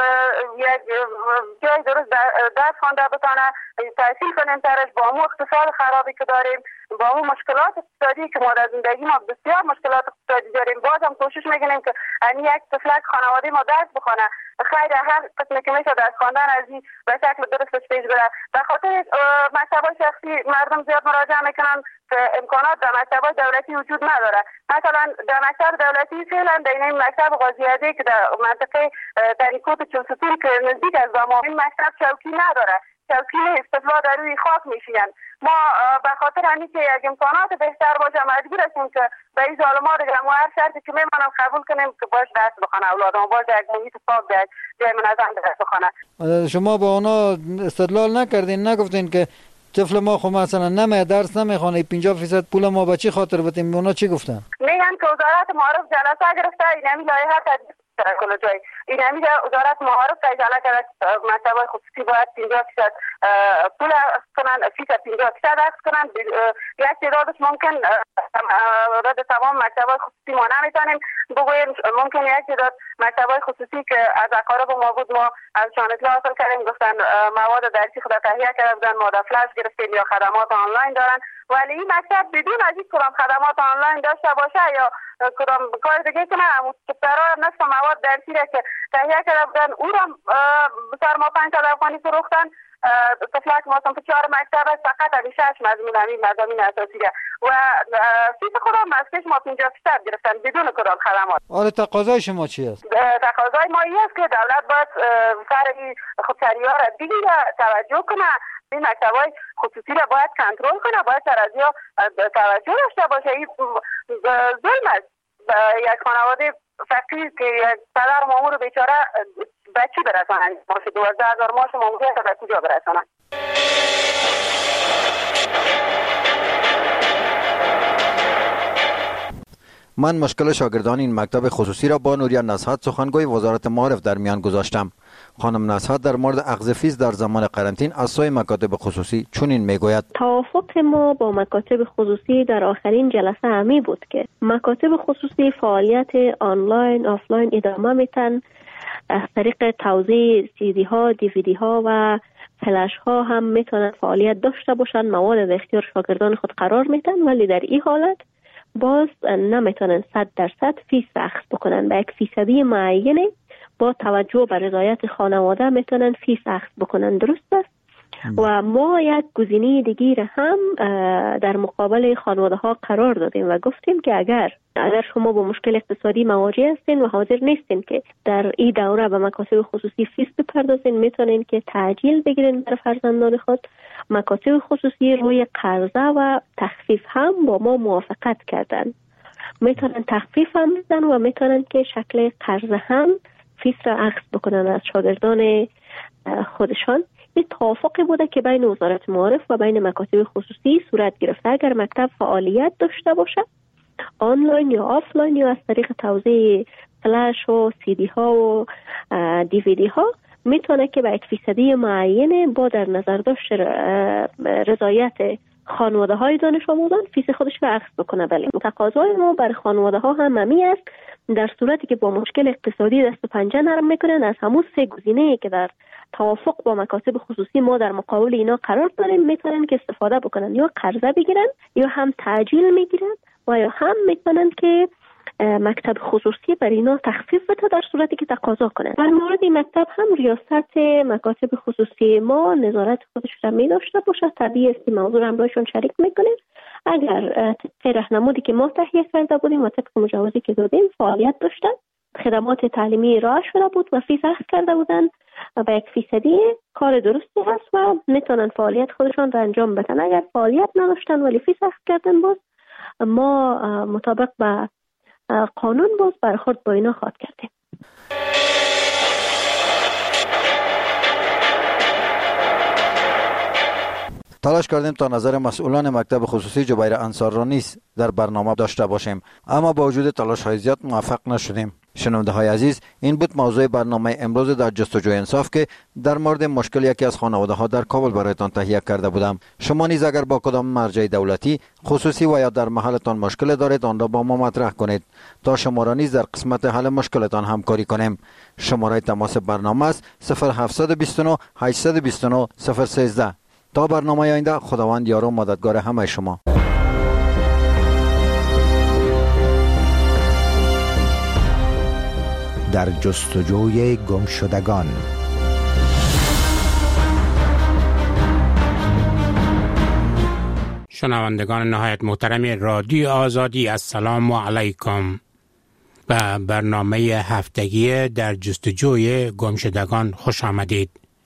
W: یک جای درست درس خوانده بتونه تحصیل کنیم ترش، با اون اقتصاد خرابی که داریم، با اون مشکلات اقتصادی که ما در زندگی ما بسیار مشکلات اقتصادی داریم، باز هم کوشش میکنیم که این یک طفلک خانواده ما درس بخونه. خیلی هر قسمی که میشه درس خواندن از این به شکل درستش پیش بره. به خاطر مکتب‌های شخصی مردم زیاد مراجعه میکنن که امکانات در مکتب‌های دولتی وجود نداره. مثلا در مکتب دولتی فعلا در این مکتب قاضی‌علی که در منطقه تریکوت چوستون که نزدیک از زمان، این مکتب چوکی نداره، چوکی نیست، طفلا در روی خاک میشین. ما به خاطر همین که یک امکانات بهتر باشه مجبور هستیم که به این ظالما دیگه ما هر شرطی که میمونم قبول کنیم که باش درس بخونه، اولادم باش یک محیط پاک در جای منظم درس بخونه.
P: شما با اونا استدلال نکردین، نگفتین که طفل ما خب مثلا نمیه درس نمیخونه، پنجاه درصد پول ما به چی خاطر بدیم؟ اونا چی گفتن؟
W: میگن که وزارت معارف جلسه گرفته، این همین لایحه تدریس کنه جای این همین وزارت معارف اجازه کرده مکتب‌های خصوصی باید پنجاه درصد پول کنن، فیصد پنجاه درصد درس کنن. یک تعدادش ممکن رد تمام مکتب‌های خصوصی ما نمیتونیم بگوییم، ممکن یک تعداد مکتب‌های خصوصی که از اقارب ما بود ما ازشان اطلاع حاصل کردیم، گفتن مواد درسی خود تهیه کرده بودن، ما در فلش گرفتیم یا خدمات آنلاین دارن. ولی این مکتب بدون از این کدام خدمات آنلاین داشته باشه یا کدام کار دیگه کنه، چپترها نصف مواد درسی را که تهیه کرده بودن او را بسر ما پنج صد افغانی فروختن. طفلک ما صنف چهار مکتب است، فقط از شش مضمون همین مضامین اساسی را و فیس خودم مسکش ما پنجاه درصد گرفتن بدون کدام خدمات.
P: آره تقاضای شما چی است؟
W: تقاضای ما این است که دولت باید سر خودسری‌ها را بگیره، توجه کنه، این مکتب‌های خصوصی را باید کنترل کنه، باید سر از یا توجه داشته باشه. این ظلم است. یک خانواده فقیر که یک پدر مامور بیچاره بچی برسانن، ماش دوازده هزار ماش ماموری تا به کجا برسانن؟
P: من مشکل شاگردان این مکتب خصوصی را با نوریا نصحت سخنگوی وزارت معارف در میان گذاشتم. خانم نصحت در مورد اخذ فیس در زمان قرنطین از سوی مکاتب خصوصی چنین میگوید:
B: توافق ما با مکاتب خصوصی در آخرین جلسه همی بود که مکاتب خصوصی فعالیت آنلاین آفلاین ادامه میتن، از طریق توزیع سی دی ها، دی وی دی ها و فلش ها هم میتونن فعالیت داشته باشن، مواد در اختیار شاگردان خود قرار میتن، ولی در این حالت باز نمیتونن صد درصد فیس اخذ بکنن. به یک فیصدی معینه با توجه به رضایت خانواده میتونن فیس اخذ بکنن. درست است؟ و ما یک گزینه دیگه هم در مقابل خانواده ها قرار دادیم و گفتیم که اگر اگر شما با مشکل اقتصادی مواجه هستین و حاضر نیستین که در این دوره به مکاتب خصوصی فیس بپردازین، میتونین که تعجیل بگیرین برای فرزندان خود. مکاتب خصوصی روی قرضه و تخفیف هم با ما موافقت کردن، میتونن تخفیف هم بدن و میتونن که شکل قرضه هم فیس را اخذ بکنن از شاگردان خودشان. این توافقی بوده که بین وزارت معارف و بین مکاتب خصوصی صورت گرفته. اگر مکتب فعالیت داشته باشه آنلاین یا آفلاین یا از طریق توزیع فلش و سی دی ها و دی وی دی ها، میتونه که به یک فیصدی معینه با در نظر داشت رضایت خانواده های دانش آموزان فیس خودش رو اخذ بکنه. ولی تقاضای ما بر خانواده ها هم همی است، در صورتی که با مشکل اقتصادی دست و پنجه نرم میکنن، از همون سه گزینه‌ای که در توافق با مکاتب خصوصی ما در مقابل اینا قرار داریم میتونن که استفاده بکنن، یا قرضه بگیرن یا هم تعجیل میگیرن و یا هم میتونن که مکتب خصوصی بر اینا تخفیف بده در صورتی که تقاضا کنن. در مورد این مکتب هم ریاست مکاتب خصوصی ما نظارت خودش را می داشته باشه. طبیعی است موضوع هم رایشون شریک میکنیم. اگر طبق راهنمودی که ما تهیه کرده بودیم و طبق مجوزی که دادیم فعالیت داشتن، خدمات تعلیمی ارائه شده بود و فیس اخذ کرده بودن و یک فیصدی کار درستی هست و میتونن فعالیت خودشان را انجام بدن. اگر فعالیت نداشتن ولی فیس اخذ کردن، باز ما مطابق با قانون باز برخورد با اینا خواهد کردیم.
P: تلاش کردیم تا نظر مسئولان مکتب خصوصی جبیر انصار را نیز در برنامه داشته باشیم، اما با وجود تلاش های زیاد موفق نشدیم. شنونده های عزیز، این بود موضوع برنامه امروز در جستجوی انصاف که در مورد مشکل یکی از خانواده ها در کابل برایتان تهیه کرده بودم. شما نیز اگر با کدام مرجع دولتی، خصوصی و یا در محلتان مشکل دارید، آن را با ما مطرح کنید تا شما را نیز در قسمت حل مشکلتان همکاری کنیم. شماره تماس برنامه است صفر هفت دو نه هشت دو نه صفر یک سه. تا برنامه آینده، خداوند یار و مددگار همه شما.
E: در جستجوی گمشدگان.
H: شنوندگان نهایت محترم رادیو آزادی، السلام علیکم. به برنامه هفتگی در جستجوی گمشدگان خوش آمدید.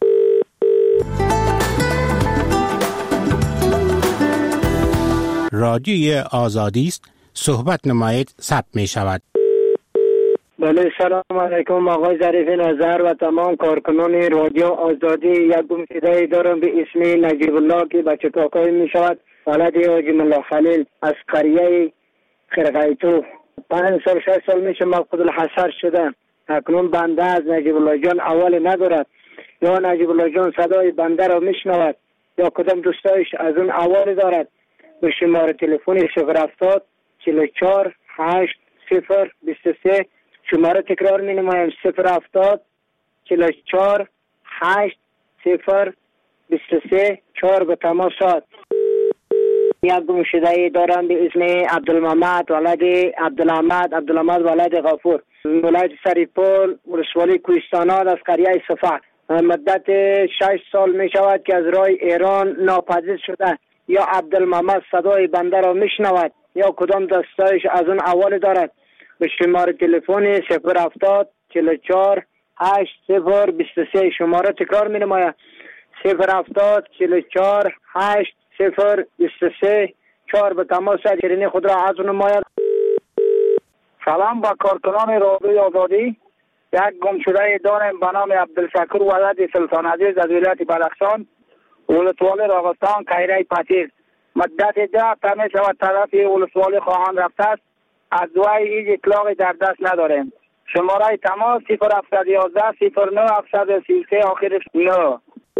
H: رادیو آزادی است، صحبت نمایید، ثبت می شود.
K: بله، سلام علیکم آقای ظریف نظر و تمام کارکنان رادیو آزادی. یک گمشده دارم به اسم نجیب الله که بچه کاکای می شود، ولد حاجی ملا خلیل از قریه خرقیتو. پنج سال شش سال میشه مفقود الحصر شده. اکنون بنده از نجیب الله جان اول ندارد، یا نجیب الله جان صدای بنده را میشنود یا کدام دوستایش از اون اول دارد. به شماره تلفن صفر هفتاد چهل و چهار هشت صفر بیست و سه. شماره تکرار می نمایم صفر هفتاد چهل و چهار هشت صفر بیست و سه چهار به تماسات. یک گمشده دارم به اسم عبدالمحمد ولد عبدالحمد عبدالحمد ولد غفور، ولایت سریپول، ولسوالی کوهستانات از قریه صفا. مدت شش سال می شود که از راه ایران ناپدید شده. یا عبدالمحمد صدای بنده را می شنود یا کدام دستایش از اون اول دارد. به شماره تلفن صفر هفتاد چهل و چهار هشت صفر بیست و سه. شماره تکرار می نماید صفر هفتاد چهل و چهار هشت صفر بیست و سه چهار به تماس شیرینی خود را عرض نماید.
U: سلام با کارکنان رادیوی آزادی. یک گمشده دارم به نام عبدالشکور ولد سلطان عزیز از ولایت بدخشان، ولسوالی راغستان، قیره پتیر. مدت ده تا می شود طرف ولسوالی خواهان رفته است. از دوای هیچ اطلاقی در دست نداریم. شماره تماس صفر هفت یازده صفر نه هفت سی سه آخرش نه.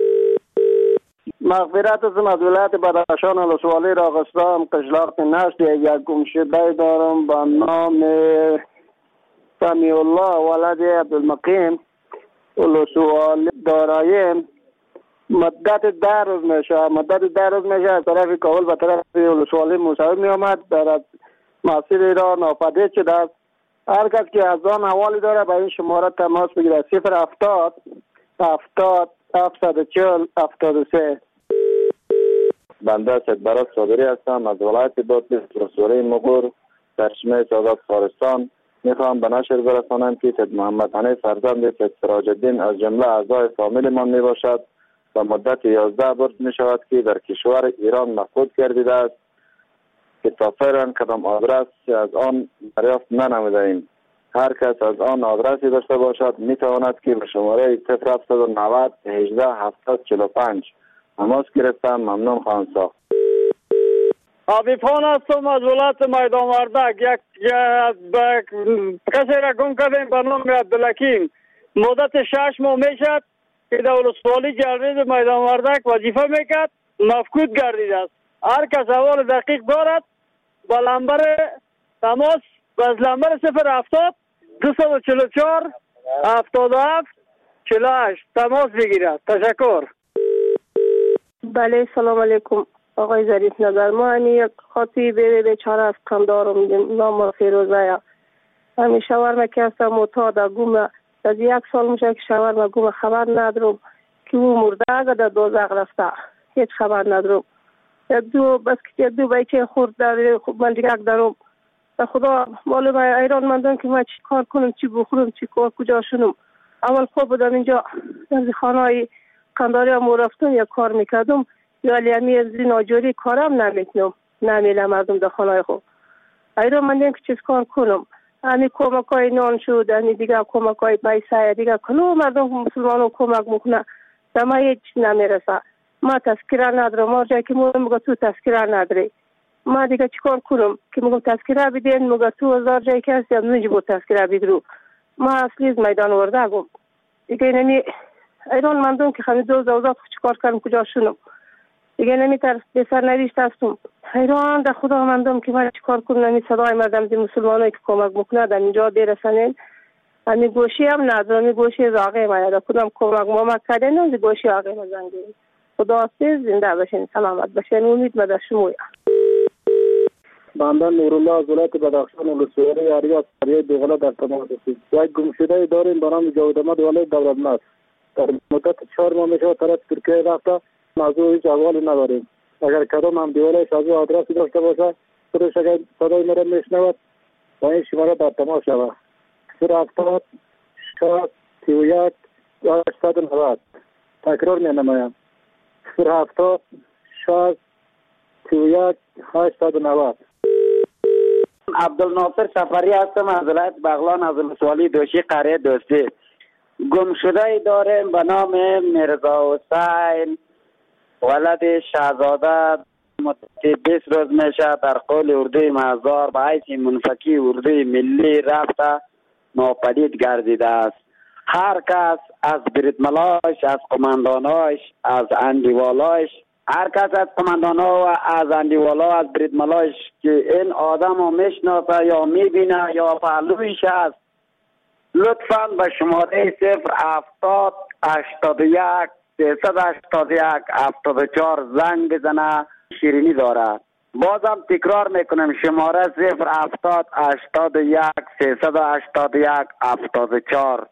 V: مغفرت از از ولایت بدخشان، ولسوالی راغستان، قشلاق نشت. یک گمشده دارم به نام سمیع الله ولد عبدالمقیم، ولسوالی دارایم. مدت ده روز میشه مدت ده روز میشه از طرف کابل به طرف ولسوالی موسوی می آمد، در مسیر را ناپدید شده است. هر کس که از آن حوالی داره به این شماره تماس بگیرد صفر هفتاد هفتاد هفتصد و چهل هفتاد و سه.
J: بنده سید برات صابری هستم از ولایت بادغیس، ولسوالی مغور، سرچشمه سعادت خارستان. میخوام به نشر برسانم که سید محمد حنیف فرزند سید سراج الدین از جمله اعضای فامیل من می باشد و مدت یازده برد می شود که در کشور ایران مفقود گردیده است که تا فعلا کدام آدرس از آن دریافت ننموده ایم. هر کس از آن آدرسی داشته باشد می تواند که به شماره صفر هفت نه صفر هجده هفتاد چهل و پنج تماس گرفتم. ممنون خواهم ساخت.
U: عبیفان هستم از ولایت میدان وردک. یک کسی را گم کردیم به نام عبدالحکیم. مدت شش ماه میشد که در ولسوالی جلوید میدان وردک وظیفه میکرد، مفقود گردیده است. هر کس اول دقیق دارد با لنبر تماس از لنبر صفر هفتاد دویست و چهل و چهار هفتاد و هفت چهل و هشت تماس بگیرد. تشکر.
B: بله، سلام علیکم آقای ظریف نظر. ما همی یک خاطی به بیچاره از کندارم نام فیروزه. همی شاورما که هستم معتاد گم از یک سال میشه که شاورما گم، خبر ندارم که او مرده اگر در دوزخ رفته، هیچ خبر ندارم. یک دو بس که دو بچه خورد در من دیگه دارم. خدا معلومه ایران مندم که من چی کار کنم، چی بخورم، چی کار کجا شنم. اول خوب بودم اینجا در خانه قنداری هم رفتم یک کار میکردم، ولی همی از ناجوری کارم نمیکنم، نمیلم مردم در خانه خوب. ایران مندم که چیز کار کنم. همی کمک های نان شد، همی دیگه کمک های پیسه دیگه کنو مردم مسلمانو کمک میکنه، دما هیچ نمیرسه.
F: ما تذکره ندارم. ما جایی که میگه تو تذکره نداری، ما دیگه چیکار کنم که میگم تذکره بدین، میگه تو هزار جایی که هستی نمیشه بود تذکره بدرو. ما اصلی از میدان ورده گم دیگه نمی ایران مندم که خمی دو زوزات چیکار کنم کجا شونم دیگه نمی تر بسر نویشت هستم ایران در خدا مندم که من چیکار کنم. نمی صدای مردم دی مسلمانایی که کمک بکنه در اینجا برسنن. امی گوشی هم ندارم، امی گوشی زاغه ما یاد کدام کمک ما کردن امی گوشی آقای ما زنگی. خدا حافظ، زنده باشین، سلامت باشین. امید به شما.
U: بنده نورالله از ولایت بدخشان ولسوالی یاریات قریه دوغلا در تماس هستیم. یک گمشده داریم به نام جاوید احمد ولایت دولتمند. در مدت چهار ماه میشه طرف ترکیه رفته، از او هیچ احوالی نداریم. اگر کدام هم دیوالش از او آدرسی داشته باشه خودش اگر صدای مرا میشنود با این شماره در تماس شود. صفر هفتاد شصت سی و یک هشتصد و نود. تکرار می نمایم. صفر هفتاد شصت سی و یک هشتصد و نود.
I: عبدالناصر سفری هستم از ولایت بغلان از ولسوالی دوشی قریه دوستی. گمشده داریم به نام میرزا حسین ولد شهزاده. مدت بیست روز میشه در قول اردوی مزار به حیث منفکی اردوی ملی رفته ناپدید گردیده است. هر کس از بریدملاش، از قمانداناش، از اندیوالاش، هر کس از قماندانا و از اندیوالا از بریدملاش که این آدم رو میشناسه یا میبینه یا پهلویش است لطفاً به شماره صفر هفتاد هشتاد و یک سیصد هشتاد و یک هفتاد و چهار زنگ بزنه. شیرینی داره. بازم تکرار میکنم شماره صفر هفتاد هشتاد و یک سیصد هشتاد و یک هفتاد و چهار.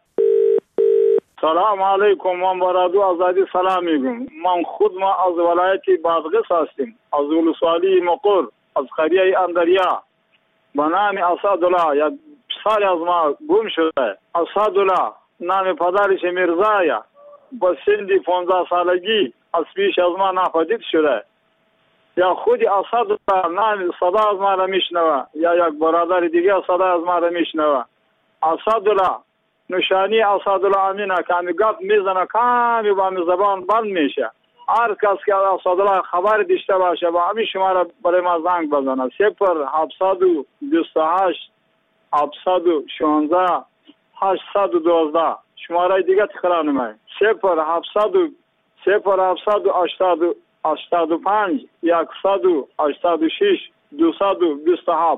U: سلام علیکم. من با رادیو آزادی سلام میگم. من خود ما از ولایت بادغیس هستیم، از ولسوالی مقر، از قریه اندریا. با نام اسدالله یک پسر از ما گم شده. اسدالله نام پدرش میرزایه. با سن پانزده سالگی از پیش از ما ناپدید شده. یا خودی اسدالله نام صدا از ما را میشنوه یا یک برادر دیگه صدا از ما را میشنوه. اسدالله نشانی اسدالله امینه که همی گفت میزنه کمی با همی زبان بند میشه. هر کس که اسدالله خبر داشته باشه با همین شما را برای ما زنگ بزنه. صفر هفتصد و بیست و هشت هفتصد و شانزده هشتصد و دوازده. شماره دیگه تکرار نمیم. صفر هفتصد و صفر هفتصد و هشتاد و هشتاد و پنج یکصد و هشتاد و شش دویست و بیست و هفت.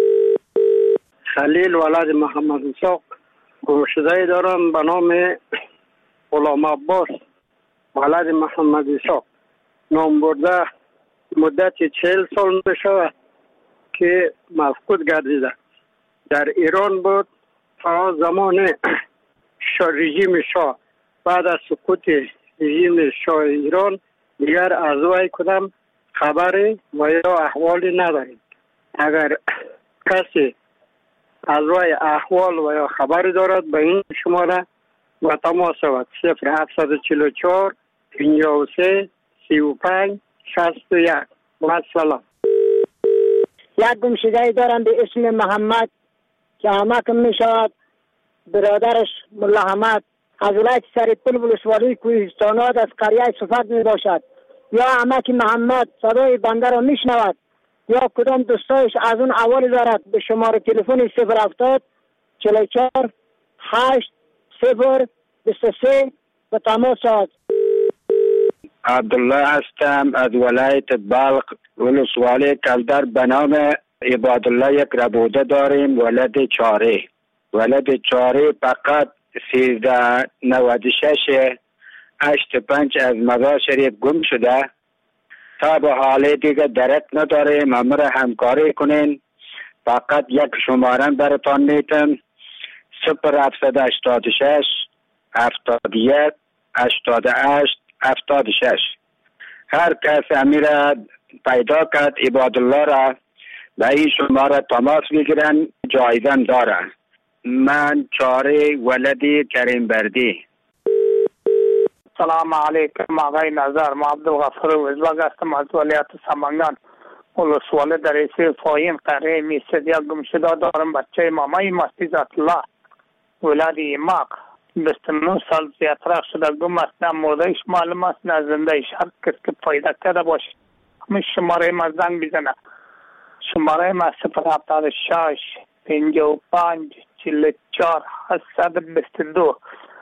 K: خلیل ولد محمد اسحاق گمشده دارم به نام غلام عباس ولد محمد اسحاق. نام برده مدت چهل سال می شود که مفقود گردیده. در ایران بود تا زمان رژیم شاه. بعد از سقوط رژیم شاه ایران دیگر از وی کدام خبری و یا احوالی نداریم. اگر کسی از وی احوال و یا خبری دارد به این شماره و تماس شود. صفر هفتصد و چهل و چهار پنجاه و سه سی و پنج شصت و یک. و سلام.
M: یک گمشده دارم به اسم محمد که همک می شود برادرش ملا حمد از ولایت سرپل ولسوالی کوهستانات از قریه صفت می باشد. یا همک محمد صدای بنده را می شنود یا کدام دوستایش از اون اول دارد به شماره تلفن صفر هفتاد چهل و چهار هشت صفر بیست و سه به تماس شود.
J: عبدالله هستم از ولایت بلخ ولسوالی کلدر. به نام عبادالله یک ربوده داریم ولد چاره. ولد چاره فقط سیزده نود و شش هشت پنج از مزار شریف گم شده. تا به حال دیگه درک نداریم. همراه همکاری کنین. فقط یک شماره براتان میتم. صفر هفتصد و هشتاد و شش هفتاد و یک هشتاد و هشت هفتاد و شش. هر کس امیره پیدا کرد عبادالله را به این شماره تماس بگیرن. جایزه داره. من چاره ولدی کریم بردی.
U: سلام علیکم آقای نظر. ما عبدالغفور وزباگ هستم از ولایت سمنگان ولسوالی در ایسی فاین قریه میسد. یک گمشده دارم بچه مامای مستی ذات الله ولد ایماق بیست و نه سال زیادتر شده گم است. نه مردهش معلوم است نه زندهش. هر کس که پیدا کرده باشه همین شماره ما زنگ بزنه. شماره ما صفر هفتاد و شش پنجاه و پنج چهل و چهار هشتصد و بیست و دو.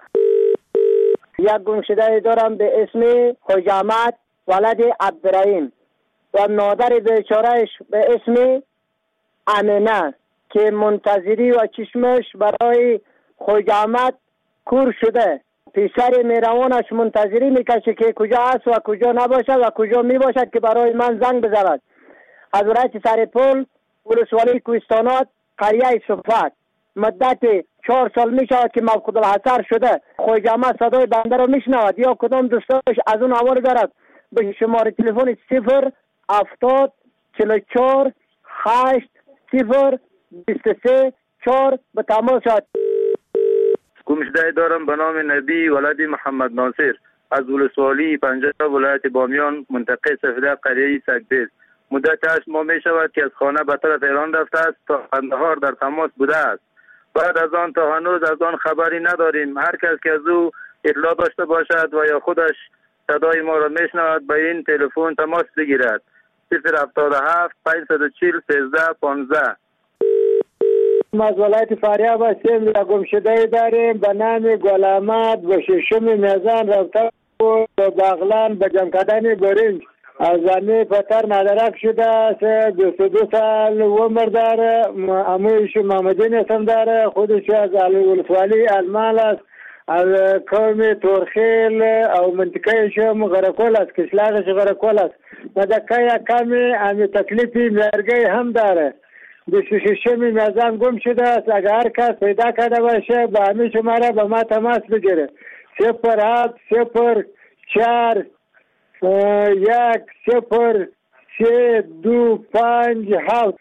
M: یک گمشده دارم به اسم حجامت ولد عبدالرحیم و مادر بیچارهش به اسم امینه که منتظری و چشمش برای حجامت کور شده. پسر میروانش منتظری میکشه که کجا است و کجا نباشد و کجا میباشد که برای من زنگ بزند. حضرت سرپل ولسوالی کوهستانات قریه صفت مدت چهار سال می شود که مفقود الحصر شده. حجامت صدای بنده را میشنود یا کدام دوستانش از اون حواله دارد به شماره تلفن صفر هفتاد چهل و چهار هشت صفر بیست و سه چهار به تماس شد.
J: گمشده دارم به نام نبی ولد محمد ناصر از ولسوالی پنجاه ولایت بامیان منطقه سفیده قریه سگدیز. مدت هشت ماه می شود که از خانه به طرف ایران رفته است تا قندهار در تماس بوده است. بعد از آن تا هنوز از آن خبری نداریم. هر کس که از او اطلاع داشته باشد و یا خودش صدای ما را میشنود به این تلفن تماس بگیرد. صفر هفتاد و هفت پانصد و چهل سیزده پانزده.
K: ما از ولایت فاریاب هستیم. یک گمشده داریم به نام گل احمد و ششم میزان رفته و بغلان به جمع کردن برنج از زمین پتر ندرک شده است. بیست و دو سال عمر داره. امویش محمدین اسم داره. خودش از ولسوالی المال است. از قوم تورخیل او منطقه شم غرقول است. کشلاغش غرقول است. مدکه کمی امی تکلیفی مرگه هم داره. بیست و ششم میزان گم شده است. اگر هر کس پیدا کرده باشه با همین شماره به ما تماس بگیره. صفر هفت صفر چهار یک صفر سه دو پنج هفت.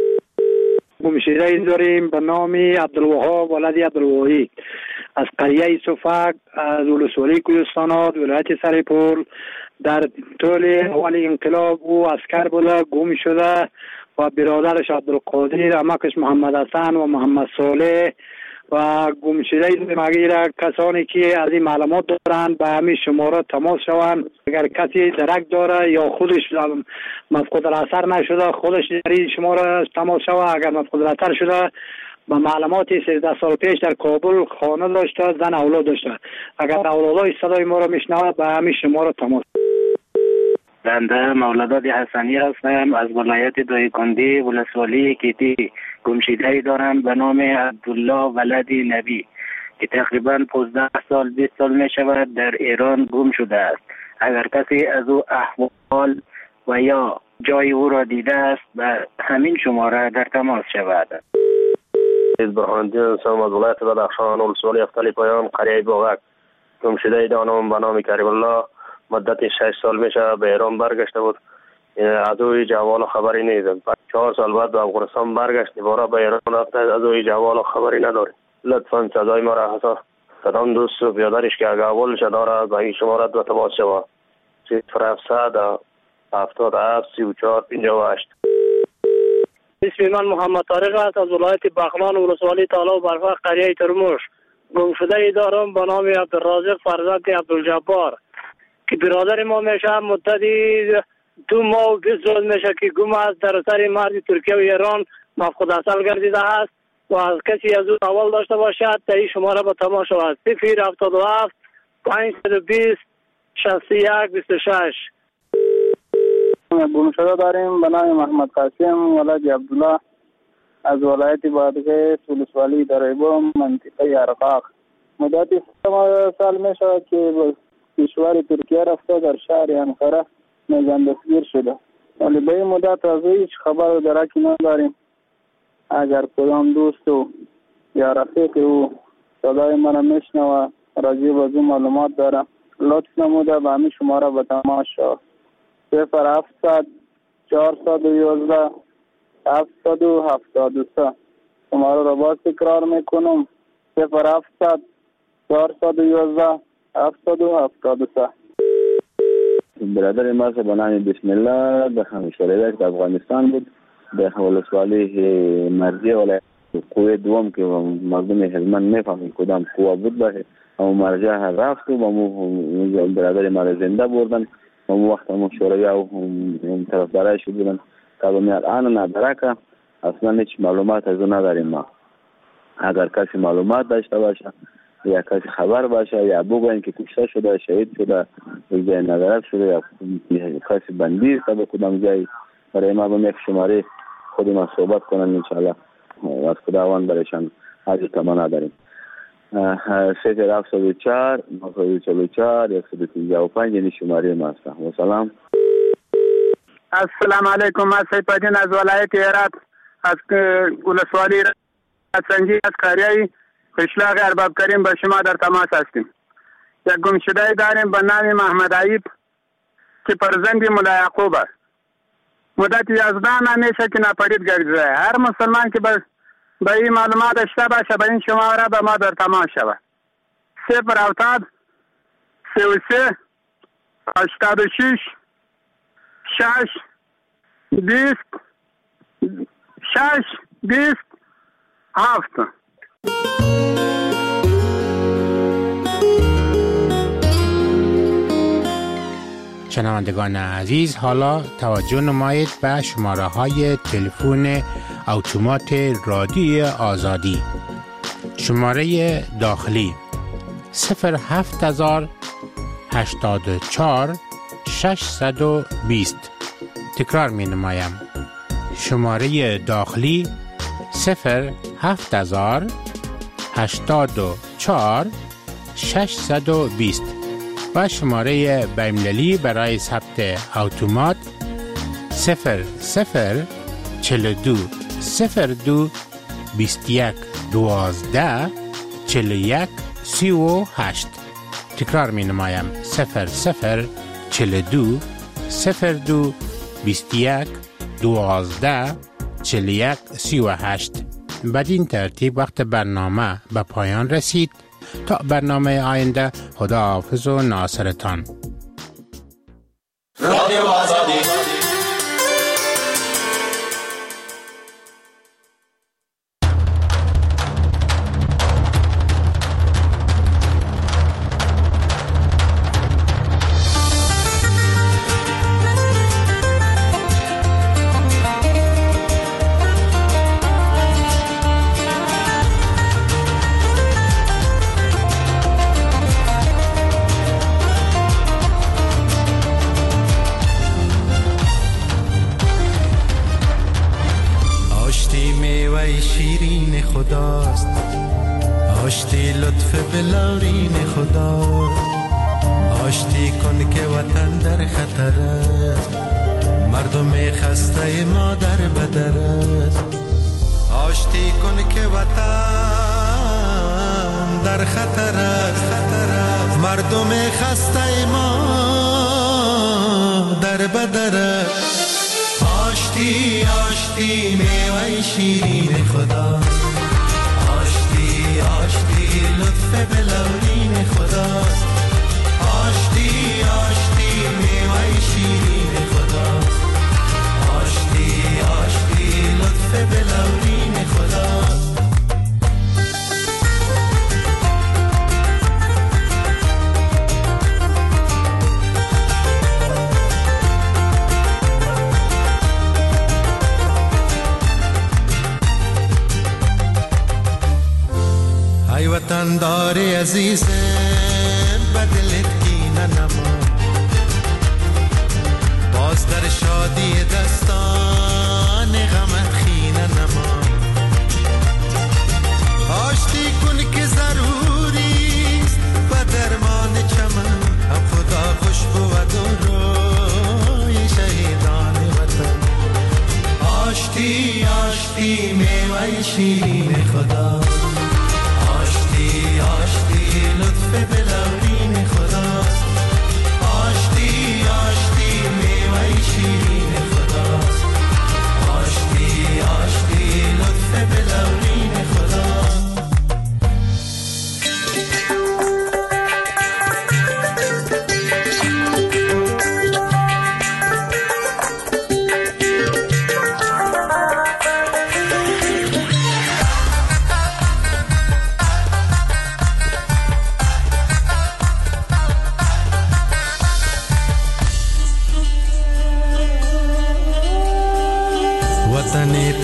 U: گمشده داریم به نام عبدالوهاب ولد عبدالوهی از قریه صفک از ولسوالی کوهستانات ولایت سرپل. در طول اول انقلاب او عسکر بوده گم شده و برادرش عبدالقادر، عمکش محمد حسن و محمد صالح و گمشده مگیر کسانی که از این معلومات دارند به همین شماره تماس شوند. اگر کسی درک داره یا خودش مفقود الحصر نشده خودش در این شماره تماس شود. اگر مفقود الحصر شده به معلومات سیزده سال پیش در کابل خانه داشته زن اولاد داشته. اگر اولادای صدای ما را میشنود به همین شماره تماس.
L: بنده مولداد حسنی هستم از ولایت دایکنده ولسوالی کیتی. گمشده دارم به نام عبدالله ولد نبی که تقریبا پانزده سال بیست سال می شود در ایران گم شده است. اگر کسی از او احوال و یا جای او را دیده است به همین شماره در تماس شود.
J: از برهاندین هستم از ولایت بدخشان ولسوالی افتالی پایان قریه باغک. گمشده دارم به نام کریم الله مدت شش سال میشه به ایران برگشته بود. از اوی جوال خبری نیست. چهار سال بعد به افغانستان برگشت دوباره به ایران رفته. از اوی جوال خبری نداره. لطفا صدای ما را حسا صدام دوست و بیادرش که اگه اولش داره به این شماره دو تماس شود. صفر هفتصد هفتاد و هفت سی و چهار پنجاه و هشت.
U: اسم من محمد طارق است از ولایت بغلان ولسوالی تالا و برفق قریه ترموش. گمشده دارم به نام عبدالرازق فرزند عبدالجبار که برادر ما میشه. مدتی دو ماه و بیست روز میشه که گم است. در سر مرز ترکیه و ایران مفقود الحصر گردیده است و از کسی از اون اول داشته باشد تا این شماره به تماس شود. صفر هفتاد و هفت پانصد و بیست شصت و یک بیست و شش. گمشده داریم به نام محمد قاسم ولد عبدالله از ولایت بادغیس ولسوالی دریبو منطقه ارقاق. مدت سه سال می شود که به کشور ترکیه رفته. در شهر انقره میزان دستگیر شده ولی به این مدت از هیچ خبر و درکی نداریم. اگر کدام دوست و یا رفیق او صدای من میشنوه راجع به این معلومات داره لطف نموده به همین شماره به تماس شود. صفر هفتصد چهارصد و یازده هفتصد و هفتاد و سه. شماره را باز تکرار میکنم. صفر هفتصد چهارصد و یازده هفتصد و هفتاد و سه.
J: برادر ما به نام بسم الله در همشهریه در افغانستان بود. در ولسوالی مرزی ولایت قوه دوم که مردم هلمند میفهمید کدام قوه بود باشه اما مرجع رفت و مو برادر ما زنده بردن و مو وقت مو شورویا و طرفدارای شد بودن تا به الان ندارک اصلا هیچ معلومات از اون نداریم ما. اگر کسی معلومات داشته باشه یا کسی خبر باشه یا بگوین که کشته شده شهید شده یک جای نظارت شده یا کسی بندی شده به کدام جای برای ما به یک شماره خود ما صحبت کنن انشاءالله از خداوند برایشان حاجت تمنا داریم. صفر هفت صد و چهار نهصد و چهل و چهار صد و پنجاه و پنج یعنی شماره ما است. و سلام.
G: السلام علیکم. من سیدالدین از ولایت هرات از ولسوالی سنجی از کاریایی قشلاق ارباب کریم با شما در تماس هستیم. یک گمشده داریم به نام محمد عیب که فرزند مولا یعقوب است. مدت یازده ماه میشه که ناپدید گردیده. هر مسلمان که به این معلومات داشته باشه به این شماره به ما در تماس شود. صفر هفتاد سه و سه هشتاد و شش شش بیست شش بیست هفت.
H: شنوندگان عزیز، حالا توجه نمایید به شماره های تلفن اتومات رادیوی آزادی. شماره داخلی صفر هفت هزار هشتاد و چهار ششصد و بیست. تکرار می نمایم. شماره داخلی صفر هفت هزار هشتاد و چهار ششصد و بیست و شماره بین‌المللی برای ثبت اتومات صفر صفر چهل و دو صفر دو بیست و یک دوازده چهل و یک سی و هشت. تکرار می نمایم. صفر صفر چهل و دو صفر دو بیست و یک دوازده چهل و یک سی و هشت. بدین ترتیب وقت برنامه به پایان رسید. تا برنامه آینده، خدا حافظ و ناصرتان. رادیو آزادی.
N: وطندار عزیز بدلت کینه نما باز در شادی دستان غمت خینه نما آشتی کن که ضروریست و درمان چمن هم خدا خوش بود و روی شهیدان وطن آشتی آشتی میوه شیرین خدا آشتی لطف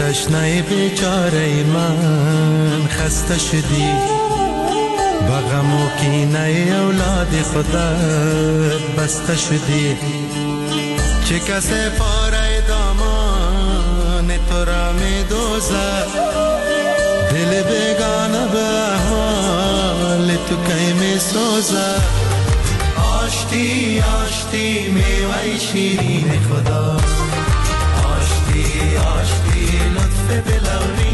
N: تشنه بیچاره من خسته شدی، با غم و کینه اولاد خودت بسته شدی. چه کسی پاره دامان تو را می دوزد، دل بیگانه به احوال تو کی می سوزد. آشتی آشتی میوه شیرین خدا، آشتی آشتی لطف دلوری